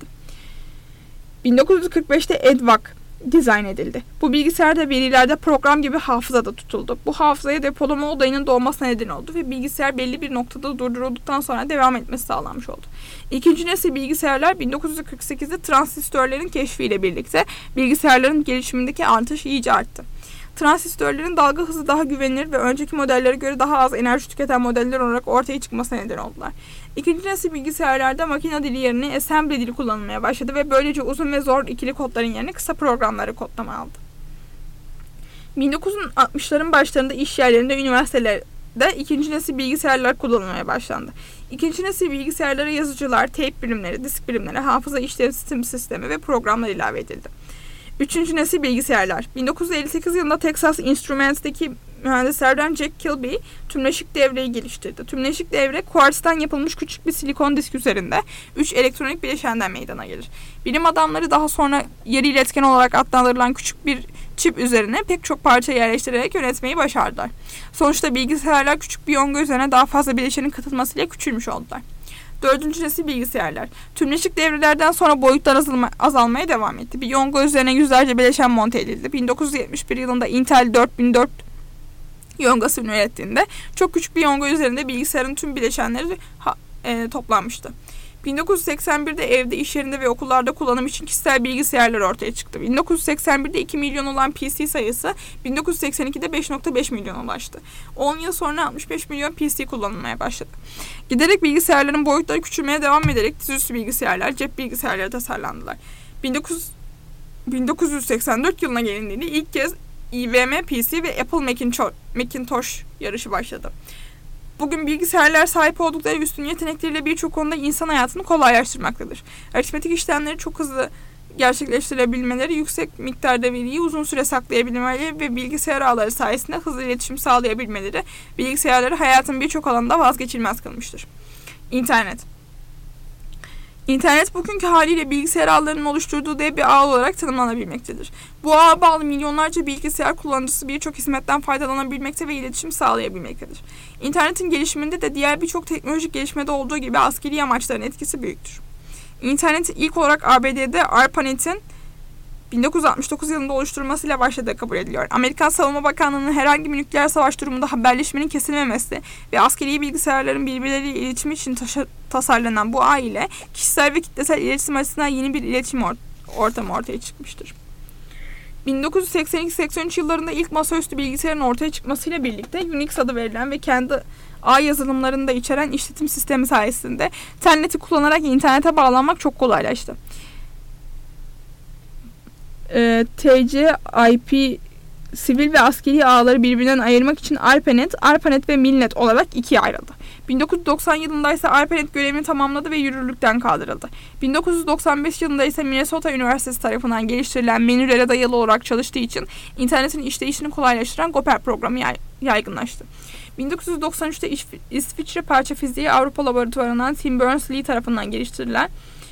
bin dokuz yüz kırk beşte EDVAC dizayn edildi. Bu bilgisayarda verilerde program gibi hafızada tutuldu. Bu hafızaya depolama olayının doğmasına neden oldu ve bilgisayar belli bir noktada durdurulduktan sonra devam etmesi sağlanmış oldu. İkinci nesil bilgisayarlar bin dokuz yüz kırk sekizde transistörlerin keşfiyle birlikte bilgisayarların gelişimindeki artış iyice arttı. Transistörlerin dalga hızı daha güvenilir ve önceki modellere göre daha az enerji tüketen modeller olarak ortaya çıkmasına neden oldular. İkinci nesil bilgisayarlarda makine dili yerine assembly dili kullanılmaya başladı ve böylece uzun ve zor ikili kodların yerine kısa programları kodlama aldı. bin dokuz yüz altmışların başlarında iş yerlerinde, üniversitelerde ikinci nesil bilgisayarlar kullanılmaya başlandı. İkinci nesil bilgisayarlara yazıcılar, teyp birimleri, disk birimleri, hafıza işletim sistemi ve programlar ilave edildi. Üçüncü nesil bilgisayarlar. bin dokuz yüz elli sekiz yılında Texas Instruments'teki mühendislerden Jack Kilby tümleşik devreyi geliştirdi. Tümleşik devre kuartstan yapılmış küçük bir silikon disk üzerinde üç elektronik bileşenden meydana gelir. Bilim adamları daha sonra yarı iletken olarak adlandırılan küçük bir çip üzerine pek çok parça yerleştirerek yönetmeyi başardılar. Sonuçta bilgisayarlar küçük bir yonga üzerine daha fazla bileşenin katılmasıyla küçülmüş oldular. Dördüncü nesil bilgisayarlar. Tümleşik devrelerden sonra boyutlar azalma, azalmaya devam etti. Bir yonga üzerine yüzlerce bileşen monte edildi. bin dokuz yüz yetmiş bir yılında Intel dört bin dört yongasını ürettiğinde çok küçük bir yonga üzerinde bilgisayarın tüm bileşenleri ha, e, toplanmıştı. bin dokuz yüz seksen birde evde, iş yerinde ve okullarda kullanım için kişisel bilgisayarlar ortaya çıktı. bin dokuz yüz seksen birde iki milyon olan P C sayısı bin dokuz yüz seksen ikide beş nokta beş milyona ulaştı. on yıl sonra altmış beş milyon P C kullanılmaya başladı. Giderek bilgisayarların boyutları küçülmeye devam ederek dizüstü bilgisayarlar, cep bilgisayarları tasarlandılar. bin dokuz yüz seksen dört yılına gelindiğinde ilk kez I B M P C ve Apple Macintosh yarışı başladı. Bugün bilgisayarlar sahip oldukları üstün yetenekleriyle birçok konuda insan hayatını kolaylaştırmaktadır. Aritmetik işlemleri çok hızlı gerçekleştirebilmeleri, yüksek miktarda veriyi uzun süre saklayabilmeleri ve bilgisayar ağları sayesinde hızlı iletişim sağlayabilmeleri bilgisayarları hayatın birçok alanında vazgeçilmez kılmıştır. İnternet. İnternet bugünkü haliyle bilgisayar ağlarının oluşturduğu dev bir ağ olarak tanımlanabilmektedir. Bu ağa bağlı milyonlarca bilgisayar kullanıcısı birçok hizmetten faydalanabilmekte ve iletişim sağlayabilmektedir. İnternetin gelişiminde de diğer birçok teknolojik gelişmede olduğu gibi askeri amaçların etkisi büyüktür. İnternet ilk olarak A B D'de ARPANET'in bin dokuz yüz altmış dokuz yılında oluşturulmasıyla başladığı kabul ediliyor. Amerikan Savunma Bakanlığı'nın herhangi bir nükleer savaş durumunda haberleşmenin kesilmemesi ve askeri bilgisayarların birbirleriyle iletişim için taşı- tasarlanan bu ağ ile kişisel ve kitlesel iletişim açısından yeni bir iletişim or- ortamı ortaya çıkmıştır. bin dokuz yüz seksen iki seksen üç yıllarında ilk masaüstü bilgisayarın ortaya çıkmasıyla birlikte Unix adı verilen ve kendi ağ yazılımlarını da içeren işletim sistemi sayesinde interneti kullanarak internete bağlanmak çok kolaylaştı. E, T C I P sivil ve askeri ağları birbirinden ayırmak için ARPANET, ARPANET ve MILNET olarak ikiye ayrıldı. bin dokuz yüz doksan yılında ise ARPANET görevini tamamladı ve yürürlükten kaldırıldı. bin dokuz yüz doksan beş yılında ise Minnesota Üniversitesi tarafından geliştirilen menülere dayalı olarak çalıştığı için internetin işleyişini kolaylaştıran Gopher programı yay- yaygınlaştı. bin dokuz yüz doksan üçte İsv- İsviçre Parça Fiziği Avrupa Laboratuvarı'ndan Tim Berners-Lee tarafından geliştirilen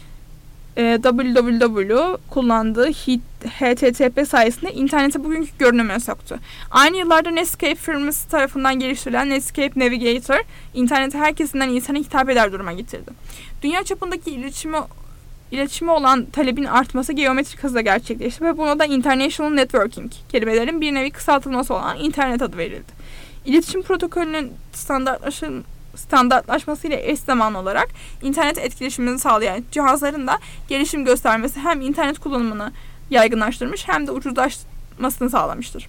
W W W kullandığı H T T P sayesinde internete bugünkü görünümüne soktu. Aynı yıllarda Netscape firması tarafından geliştirilen Netscape Navigator, interneti herkesinden insana hitap eder duruma getirdi. Dünya çapındaki iletişimi iletişime olan talebin artması geometrik hızla gerçekleşti ve buna da International Networking kelimelerin bir nevi kısaltılması olan internet adı verildi. İletişim protokolünün standartlaşın standartlaşmasıyla eş zamanlı olarak internet etkileşimini sağlayan cihazların da gelişim göstermesi hem internet kullanımını yaygınlaştırmış hem de ucuzlaşmasını sağlamıştır.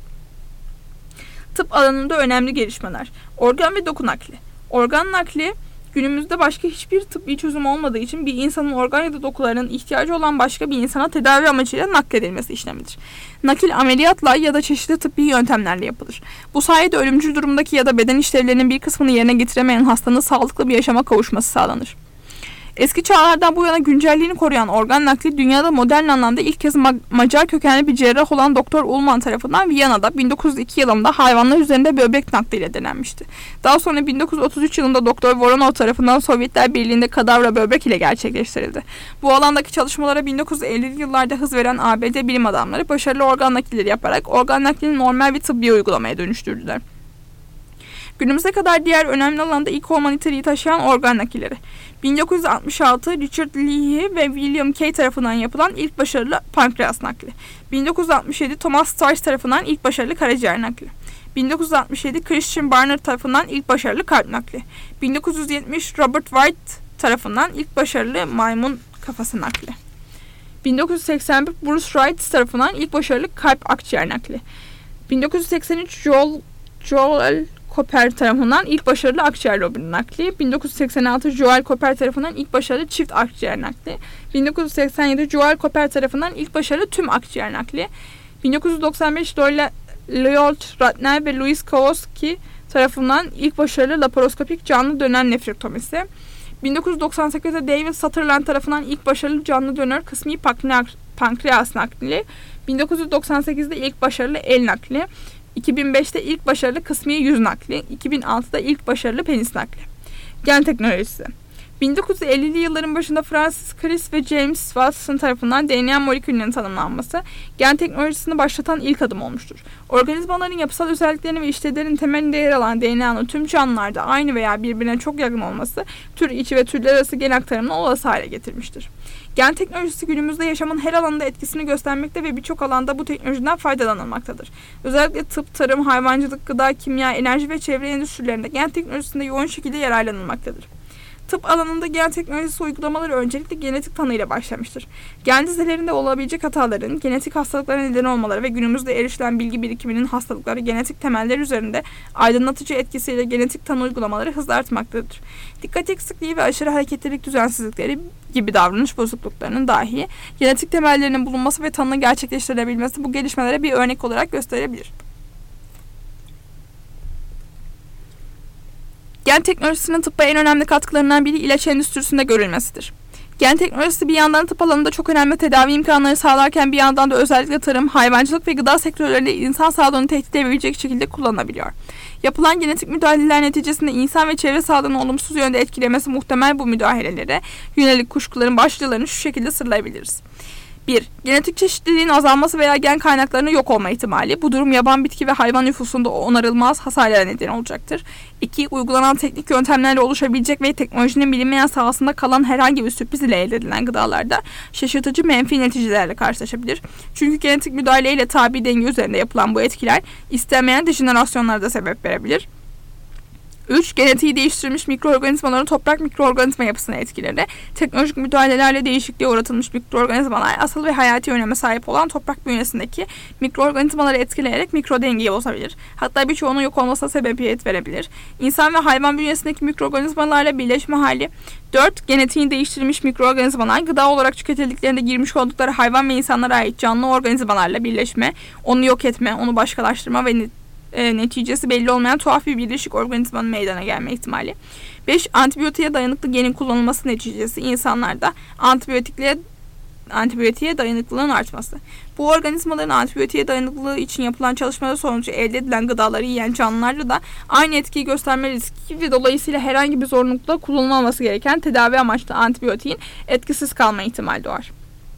Tıp alanında önemli gelişmeler. Organ ve doku nakli. Organ nakli günümüzde başka hiçbir tıbbi çözüm olmadığı için bir insanın organ ya da dokularının ihtiyacı olan başka bir insana tedavi amacıyla nakledilmesi işlemidir. Nakil ameliyatla ya da çeşitli tıbbi yöntemlerle yapılır. Bu sayede ölümcül durumdaki ya da beden işlevlerinin bir kısmını yerine getiremeyen hastanın sağlıklı bir yaşama kavuşması sağlanır. Eski çağlardan bu yana güncelliğini koruyan organ nakli dünyada modern anlamda ilk kez Ma- Macar kökenli bir cerrah olan Doktor Ullmann tarafından Viyana'da bin dokuz yüz iki yılında hayvanlar üzerinde böbrek nakliyle denenmişti. Daha sonra bin dokuz yüz otuz üç yılında Doktor Voronov tarafından Sovyetler Birliği'nde kadavra böbrek ile gerçekleştirildi. Bu alandaki çalışmalara bin dokuz yüz ellili yıllarda hız veren A B D bilim adamları başarılı organ nakilleri yaparak organ naklini normal bir tıbbi uygulamaya dönüştürdüler. Günümüze kadar diğer önemli alanda ilk olma niteliği taşıyan organ nakilleri. bin dokuz yüz altmış altı Richard Leahy ve William Kay tarafından yapılan ilk başarılı pankreas nakli. bin dokuz yüz altmış yedi Thomas Starch tarafından ilk başarılı karaciğer nakli. bin dokuz yüz altmış yedi Christian Barnard tarafından ilk başarılı kalp nakli. bin dokuz yüz yetmiş Robert White tarafından ilk başarılı maymun kafası nakli. bin dokuz yüz seksen bir Bruce Wright tarafından ilk başarılı kalp akciğer nakli. bin dokuz yüz seksen üç Joel Joel Koper tarafından ilk başarılı akciğer lobülü nakli. bin dokuz yüz seksen altı Joel Koper tarafından ilk başarılı çift akciğer nakli. bin dokuz yüz seksen yedi Joel Koper tarafından ilk başarılı tüm akciğer nakli. bin dokuz yüz doksan beş Lloyd Ratner ve Louis Kowalski tarafından ilk başarılı laparoskopik canlı dönen nefrektomisi. bin dokuz yüz doksan sekizde David Sutherland tarafından ilk başarılı canlı dönör kısmi pankreas nakli. bin dokuz yüz doksan sekizde ilk başarılı el nakli. iki bin beşte ilk başarılı kısmi yüz nakli, iki bin altıda ilk başarılı penis nakli. Gen teknolojisi. bin dokuz yüz ellili yılların başında Francis Crick ve James Watson tarafından D N A molekülünün tanımlanması, gen teknolojisini başlatan ilk adım olmuştur. Organizmaların yapısal özelliklerini ve işlevlerinin temelinde yer alan D N A'nın tüm canlılarda aynı veya birbirine çok yakın olması, tür içi ve türler arası gen aktarımını olası hale getirmiştir. Gen teknolojisi günümüzde yaşamın her alanında etkisini göstermekte ve birçok alanda bu teknolojiden faydalanılmaktadır. Özellikle tıp, tarım, hayvancılık, gıda, kimya, enerji ve çevre endüstrilerinde gen teknolojisinde yoğun şekilde yararlanılmaktadır. Tıp alanında gen teknolojisi uygulamaları öncelikle genetik tanıyla başlamıştır. Gen dizilerinde olabilecek hataların, genetik hastalıklara neden olmaları ve günümüzde erişilen bilgi birikiminin hastalıkları genetik temeller üzerinde aydınlatıcı etkisiyle genetik tanı uygulamaları hızla artmaktadır. Dikkat eksikliği ve aşırı hareketlilik düzensizlikleri gibi davranış bozukluklarının dahi genetik temellerinin bulunması ve tanının gerçekleştirilebilmesi bu gelişmelere bir örnek olarak gösterebilir. Gen teknolojisinin tıbba en önemli katkılarından biri ilaç endüstrisinde görülmesidir. Gen teknolojisi bir yandan tıp alanında çok önemli tedavi imkanları sağlarken bir yandan da özellikle tarım, hayvancılık ve gıda sektörlerinde insan sağlığını tehdit edebilecek şekilde kullanılabiliyor. Yapılan genetik müdahaleler neticesinde insan ve çevre sağlığını olumsuz yönde etkilemesi muhtemel bu müdahalelere yönelik kuşkuların başlıcalarını şu şekilde sıralayabiliriz. bir. Genetik çeşitliliğin azalması veya gen kaynaklarının yok olma ihtimali. Bu durum yaban bitki ve hayvan nüfusunda onarılmaz hasarlara neden olacaktır. iki. Uygulanan teknik yöntemlerle oluşabilecek ve teknolojinin bilinmeyen sahasında kalan herhangi bir sürpriz ile elde edilen gıdalarda şaşırtıcı menfi neticelerle karşılaşabilir. Çünkü genetik müdahaleyle tabi denge üzerinde yapılan bu etkiler istenmeyen dejenerasyonlara da sebep verebilir. üç. Genetiği değiştirilmiş mikroorganizmaların toprak mikroorganizma yapısına etkileri. Teknolojik müdahalelerle değişikliğe uğratılmış mikroorganizmalar asıl ve hayati öneme sahip olan toprak bünyesindeki mikroorganizmaları etkileyerek mikro dengeyi bozabilir. Hatta birçoğunun yok olmasına sebebiyet verebilir. İnsan ve hayvan bünyesindeki mikroorganizmalarla birleşme hali. dört. Genetiğini değiştirilmiş mikroorganizmalar gıda olarak tüketildiklerinde girmiş oldukları hayvan ve insanlara ait canlı organizmalarla birleşme, onu yok etme, onu başkalaştırma ve E, neticesi belli olmayan tuhaf bir birleşik organizmanın meydana gelme ihtimali. beş. Antibiyotiğe dayanıklı genin kullanılması neticesi insanlarda antibiyotikle antibiyotiğe dayanıklılığın artması. Bu organizmaların antibiyotiğe dayanıklılığı için yapılan çalışmalar sonucu elde edilen gıdaları yiyen canlılarda da aynı etkiyi gösterme riski ve dolayısıyla herhangi bir zorunlulukla kullanılmaması gereken tedavi amaçlı antibiyotiğin etkisiz kalma ihtimali doğar.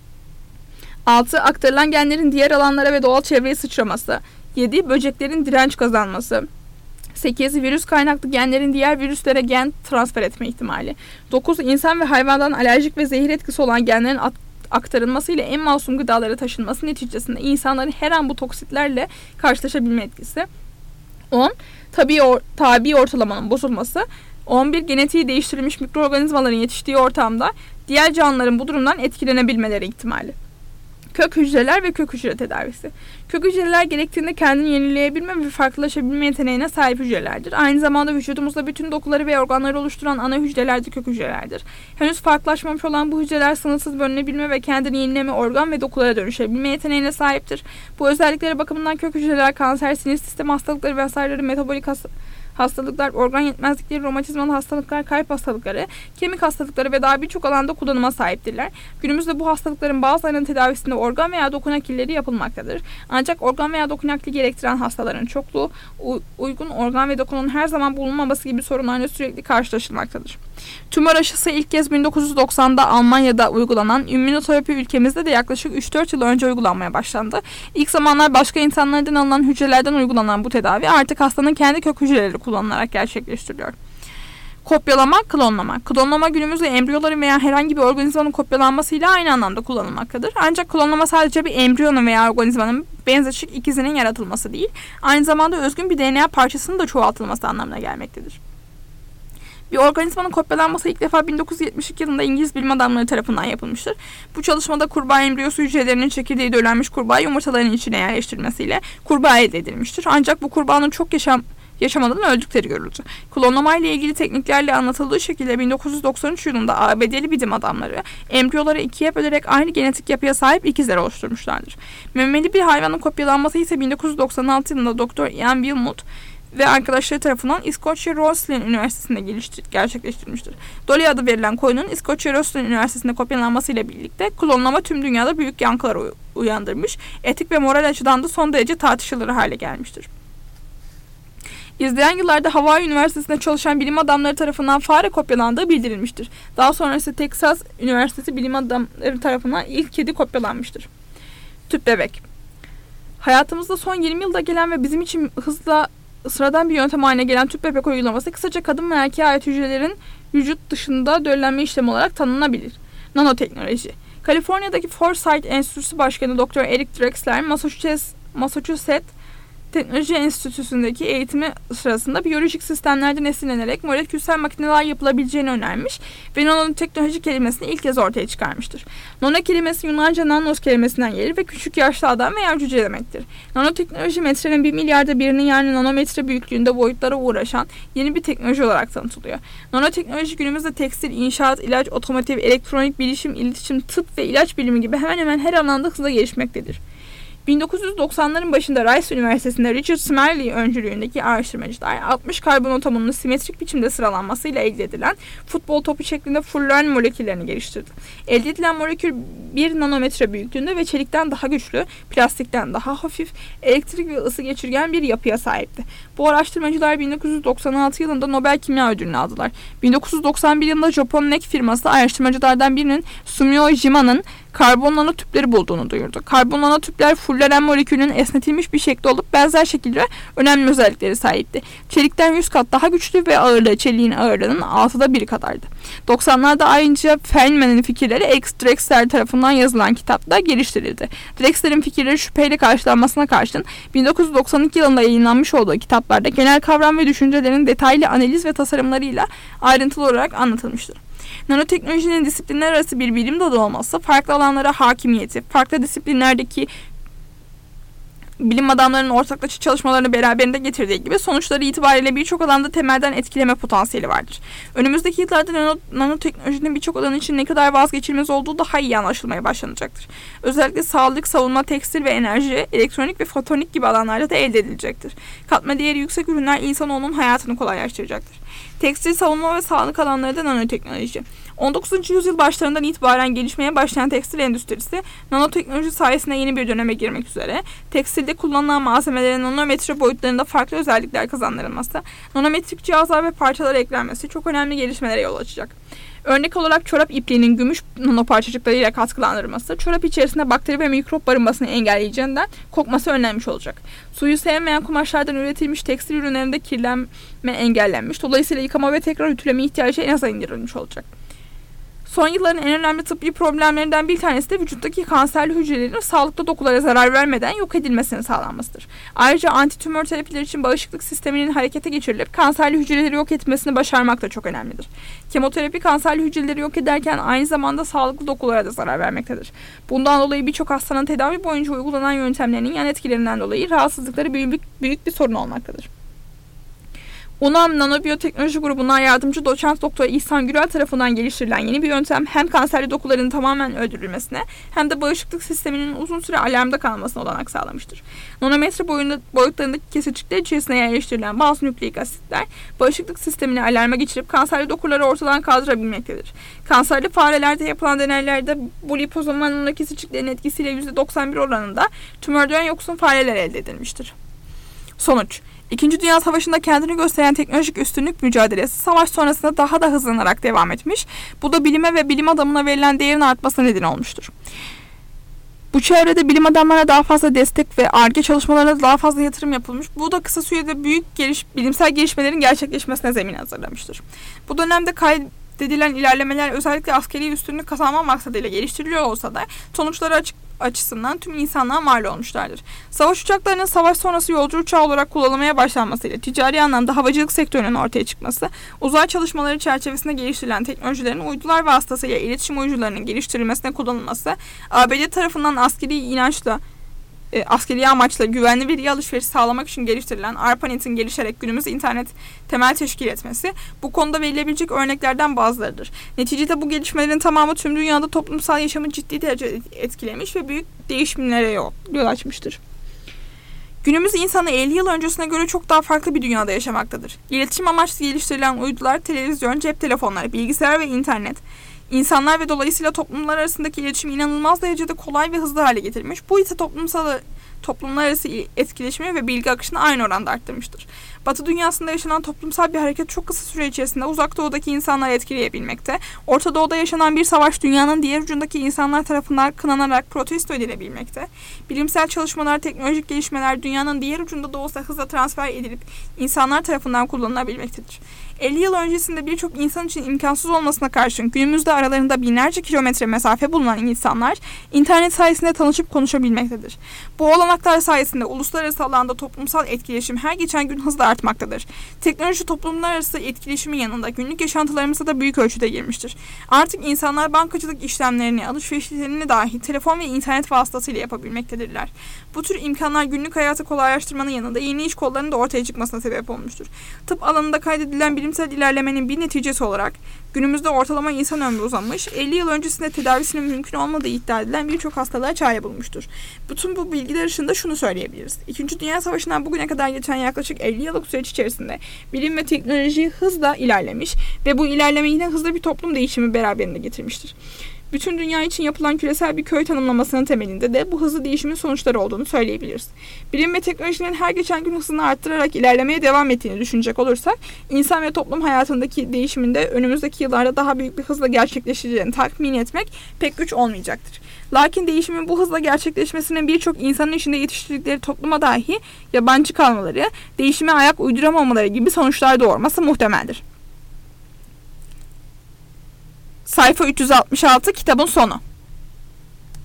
altı. Aktarılan genlerin diğer alanlara ve doğal çevreye sıçraması. yedi. Böceklerin direnç kazanması. sekiz. Virüs kaynaklı genlerin diğer virüslere gen transfer etme ihtimali. dokuz. İnsan ve hayvandan alerjik ve zehir etkisi olan genlerin aktarılmasıyla en masum gıdalara taşınması neticesinde insanların her an bu toksitlerle karşılaşabilme etkisi. on. Tabi, or tabi ortalamanın bozulması. on bir. Genetiği değiştirilmiş mikroorganizmaların yetiştiği ortamda diğer canlıların bu durumdan etkilenebilmeleri ihtimali. Kök hücreler ve kök hücre tedavisi. Kök hücreler gerektiğinde kendini yenileyebilme ve farklılaşabilme yeteneğine sahip hücrelerdir. Aynı zamanda vücudumuzda bütün dokuları ve organları oluşturan ana hücreler de kök hücrelerdir. Henüz farklılaşmamış olan bu hücreler sınırsız bölünebilme ve kendini yenileme, organ ve dokulara dönüşebilme yeteneğine sahiptir. Bu özellikleri bakımından kök hücreler kanser, sinir sistemi hastalıkları vesaireleri, metabolik hastalıkları, hastalıklar, organ yetmezlikleri, romatizmalı hastalıklar, kalp hastalıkları, kemik hastalıkları ve daha birçok alanda kullanıma sahiptirler. Günümüzde bu hastalıkların bazılarının tedavisinde organ veya doku nakilleri yapılmaktadır. Ancak organ veya doku nakli gerektiren hastaların çokluğu, uygun organ ve dokunun her zaman bulunmaması gibi sorunlarla sürekli karşılaşılmaktadır. Tümör aşısı ilk kez bin dokuz yüz doksan'da Almanya'da uygulanan immünoterapi ülkemizde de yaklaşık üç dört yıl önce uygulanmaya başlandı. İlk zamanlar başka insanlardan alınan hücrelerden uygulanan bu tedavi artık hastanın kendi kök hücreleri kullanılarak gerçekleştiriliyor. Kopyalama, klonlama. Klonlama günümüzde embriyoların veya herhangi bir organizmanın kopyalanmasıyla aynı anlamda kullanılmaktadır. Ancak klonlama sadece bir embriyonun veya organizmanın benzeşik ikizinin yaratılması değil, aynı zamanda özgün bir D N A parçasının da çoğaltılması anlamına gelmektedir. Bir organizmanın kopyalanması ilk defa bin dokuz yüz yetmiş iki yılında İngiliz bilim adamları tarafından yapılmıştır. Bu çalışmada kurbağa embriyosu hücrelerinin çekirdeği döllenmiş kurbağa yumurtaların içine yerleştirilmesiyle kurbağa elde edilmiştir. Ancak bu kurbağanın çok yaşam yaşamadan öldükleri görüldü. Klonlama ile ilgili tekniklerle anlatıldığı şekilde bin dokuz yüz doksan üç yılında A B D'li bilim adamları embriyoları ikiye bölerek aynı genetik yapıya sahip ikizler oluşturmuşlardır. Memeli bir hayvanın kopyalanması ise bin dokuz yüz doksan altı yılında Doktor Ian Wilmot ve arkadaşları tarafından İskoçya Roslin Üniversitesi'nde gerçekleştirilmiştir. Dolly adı verilen koyunun İskoçya Roslin Üniversitesi'nde kopyalanmasıyla birlikte klonlama tüm dünyada büyük yankılar uyandırmış, etik ve moral açıdan da son derece tartışılır hale gelmiştir. İzleyen yıllarda Hawaii Üniversitesi'nde çalışan bilim adamları tarafından fare kopyalandığı bildirilmiştir. Daha sonra ise Texas Üniversitesi bilim adamları tarafından ilk kedi kopyalanmıştır. Tüp bebek. Hayatımızda son yirmi yılda gelen ve bizim için hızla sıradan bir yöntem haline gelen tüp bebek uygulaması kısaca kadın ve erkeğe ait hücrelerin vücut dışında döllenme işlemi olarak tanımlanabilir. Nanoteknoloji. Kaliforniya'daki Forsyth Enstitüsü Başkanı Doktor Eric Drexler, Massachusetts, Massachusetts Teknoloji Enstitüsü'ndeki eğitimi sırasında biyolojik sistemlerden esinlenerek molekülsel makineler yapılabileceğini önermiş ve nanoteknoloji kelimesini ilk kez ortaya çıkarmıştır. Nano kelimesi Yunanca nanos kelimesinden gelir ve küçük yaşlı adam veya cüce demektir. Nanoteknoloji metrenin bir milyarda birinin yani nanometre büyüklüğünde boyutlara uğraşan yeni bir teknoloji olarak tanıtılıyor. Nanoteknoloji günümüzde tekstil, inşaat, ilaç, otomotiv, elektronik, bilişim, iletişim, tıp ve ilaç bilimi gibi hemen hemen her alanda hızla gelişmektedir. bin dokuz yüz doksanların başında Rice Üniversitesi'nde Richard Smalley öncülüğündeki araştırmacılar altmış karbon atomunun simetrik biçimde sıralanmasıyla elde edilen futbol topu şeklinde fulleren moleküllerini geliştirdi. Elde edilen molekül bir nanometre büyüklüğünde ve çelikten daha güçlü, plastikten daha hafif, elektrik ve ısı geçirgen bir yapıya sahipti. Bu araştırmacılar bin dokuz yüz doksan altı yılında Nobel Kimya Ödülünü aldılar. bin dokuz yüz doksan bir yılında Japon N E C firması araştırmacılardan birinin Sumio Jima'nın karbon nanotüpleri bulduğunu duyurdu. Karbon nanotüpler fulleren molekülünün esnetilmiş bir şekli olup benzer şekilde önemli özellikleri sahipti. Çelikten yüz kat daha güçlü ve ağırlığı çeliğin ağırlığının altıda biri kadardı. doksanlarda ayrıca Feynman'ın fikirleri X. Drexler tarafından yazılan kitapta geliştirildi. Drexler'in fikirleri şüpheyle karşılanmasına karşın bin dokuz yüz doksan iki yılında yayınlanmış olduğu kitaplarda genel kavram ve düşüncelerin detaylı analiz ve tasarımlarıyla ayrıntılı olarak anlatılmıştır. Nanoteknolojinin disiplinler arası bir bilim dalı olması, farklı alanlara hakimiyeti, farklı disiplinlerdeki bilim adamlarının ortaklaşa çalışmalarını beraberinde getirdiği gibi sonuçları itibariyle birçok alanda temelden etkileme potansiyeli vardır. Önümüzdeki yıllarda nano, nanoteknolojinin birçok alan için ne kadar vazgeçilmez olduğu daha iyi anlaşılmaya başlanacaktır. Özellikle sağlık, savunma, tekstil ve enerji, elektronik ve fotonik gibi alanlarda da elde edilecektir. Katma değeri yüksek ürünler insanoğlunun hayatını kolaylaştıracaktır. Tekstil, savunma ve sağlık alanları da nanoteknoloji. on dokuzuncu yüzyıl başlarından itibaren gelişmeye başlayan tekstil endüstrisi nanoteknoloji sayesinde yeni bir döneme girmek üzere. Tekstilde kullanılan malzemelerin nanometre boyutlarında farklı özellikler kazandırılması, nanometrik cihazlar ve parçalar eklenmesi çok önemli gelişmelere yol açacak. Örnek olarak çorap ipliğinin gümüş nanoparçacıklarıyla katkılandırılması, çorap içerisinde bakteri ve mikrop barınmasını engelleyeceğinden kokması önlenmiş olacak. Suyu sevmeyen kumaşlardan üretilmiş tekstil ürünlerinde kirlenme engellenmiş, dolayısıyla yıkama ve tekrar ütüleme ihtiyacı en aza indirilmiş olacak. Son yılların en önemli tıbbi problemlerinden bir tanesi de vücuttaki kanserli hücrelerin sağlıklı dokulara zarar vermeden yok edilmesinin sağlanmasıdır. Ayrıca antitümör terapiler için bağışıklık sisteminin harekete geçirilip kanserli hücreleri yok etmesini başarmak da çok önemlidir. Kemoterapi kanserli hücreleri yok ederken aynı zamanda sağlıklı dokulara da zarar vermektedir. Bundan dolayı birçok hastanın tedavi boyunca uygulanan yöntemlerinin yan etkilerinden dolayı rahatsızlıkları büyük, büyük bir sorun olmaktadır. UNAM Nanobiyoteknoloji grubundan yardımcı doçent doktor İhsan Gürel tarafından geliştirilen yeni bir yöntem hem kanserli dokuların tamamen öldürülmesine hem de bağışıklık sisteminin uzun süre alarmda kalmasına olanak sağlamıştır. Nanometre boyunda, boyutlarındaki kesicikler içerisine yerleştirilen bazı nükleik asitler bağışıklık sistemini alarma geçirip kanserli dokuları ortadan kaldırabilmektedir. Kanserli farelerde yapılan deneylerde bu lipozomal nano kesiciklerin etkisiyle yüzde doksan bir oranında tümörden yoksun fareler elde edilmiştir. Sonuç: İkinci Dünya Savaşı'nda kendini gösteren teknolojik üstünlük mücadelesi savaş sonrasında daha da hızlanarak devam etmiş. Bu da bilime ve bilim adamına verilen değerin artmasına neden olmuştur. Bu çevrede bilim adamlarına daha fazla destek ve Ar-Ge çalışmalarına daha fazla yatırım yapılmış. Bu da kısa sürede büyük geliş, bilimsel gelişmelerin gerçekleşmesine zemin hazırlamıştır. Bu dönemde kaydedilen ilerlemeler özellikle askeri üstünlük kazanma maksadıyla geliştiriliyor olsa da sonuçları açık açısından tüm insanlığa mal olmuşlardır. Savaş uçaklarının savaş sonrası yolcu uçağı olarak kullanılmaya başlanmasıyla ticari anlamda havacılık sektörünün ortaya çıkması, uzay çalışmaları çerçevesinde geliştirilen teknolojilerin uydular vasıtasıyla iletişim uydularının geliştirilmesine kullanılması, A B D tarafından askeri inançla E, askeri amaçla güvenli veri alışveriş sağlamak için geliştirilen ARPANET'in gelişerek günümüz internet temel teşkil etmesi bu konuda verilebilecek örneklerden bazılarıdır. Neticede bu gelişmelerin tamamı tüm dünyada toplumsal yaşamı ciddi derece etkilemiş ve büyük değişimlere yol, yol açmıştır. Günümüz insanı elli yıl öncesine göre çok daha farklı bir dünyada yaşamaktadır. İletişim amaçlı geliştirilen uydular, televizyon, cep telefonları, bilgisayar ve internet, İnsanlar ve dolayısıyla toplumlar arasındaki iletişimi inanılmaz derecede kolay ve hızlı hale getirmiş. Bu ise toplumsal toplumlar arası etkileşimi ve bilgi akışını aynı oranda arttırmıştır. Batı dünyasında yaşanan toplumsal bir hareket çok kısa süre içerisinde Uzak Doğu'daki insanları etkileyebilmekte. Orta Doğu'da yaşanan bir savaş dünyanın diğer ucundaki insanlar tarafından kınanarak protesto edilebilmekte. Bilimsel çalışmalar, teknolojik gelişmeler dünyanın diğer ucunda da olsa hızla transfer edilip insanlar tarafından kullanılabilmektedir. elli yıl öncesinde birçok insan için imkansız olmasına karşın günümüzde aralarında binlerce kilometre mesafe bulunan insanlar internet sayesinde tanışıp konuşabilmektedir. Bu olanaklar sayesinde uluslararası alanda toplumsal etkileşim her geçen gün hızla artmaktadır. Teknoloji toplumlar arası etkileşimin yanında günlük yaşantılarımıza da büyük ölçüde girmiştir. Artık insanlar bankacılık işlemlerini, alışverişlerini dahi telefon ve internet vasıtasıyla yapabilmektedirler. Bu tür imkanlar günlük hayatı kolaylaştırmanın yanında yeni iş kollarının da ortaya çıkmasına sebep olmuştur. Tıp alanında kaydedilen bilimsel ilerlemenin bir neticesi olarak günümüzde ortalama insan ömrü uzamış, elli yıl öncesinde tedavisinin mümkün olmadığı iddia edilen birçok hastalığa çare bulmuştur. Bütün bu bilgiler ışığında şunu söyleyebiliriz. İkinci Dünya Savaşı'ndan bugüne kadar geçen yaklaşık elli yıllık süreç içerisinde bilim ve teknoloji hızla ilerlemiş ve bu ilerleme yine hızlı bir toplum değişimi beraberinde getirmiştir. Bütün dünya için yapılan küresel bir köy tanımlamasının temelinde de bu hızlı değişimin sonuçları olduğunu söyleyebiliriz. Bilim ve teknolojinin her geçen gün hızını arttırarak ilerlemeye devam ettiğini düşünecek olursak, insan ve toplum hayatındaki değişiminde önümüzdeki yıllarda daha büyük bir hızla gerçekleşeceğini tahmin etmek pek güç olmayacaktır. Lakin değişimin bu hızla gerçekleşmesinin birçok insanın içinde yetiştirdikleri topluma dahi yabancı kalmaları, değişime ayak uyduramamaları gibi sonuçlar doğurması muhtemeldir. Sayfa üç yüz altmış altı, kitabın sonu.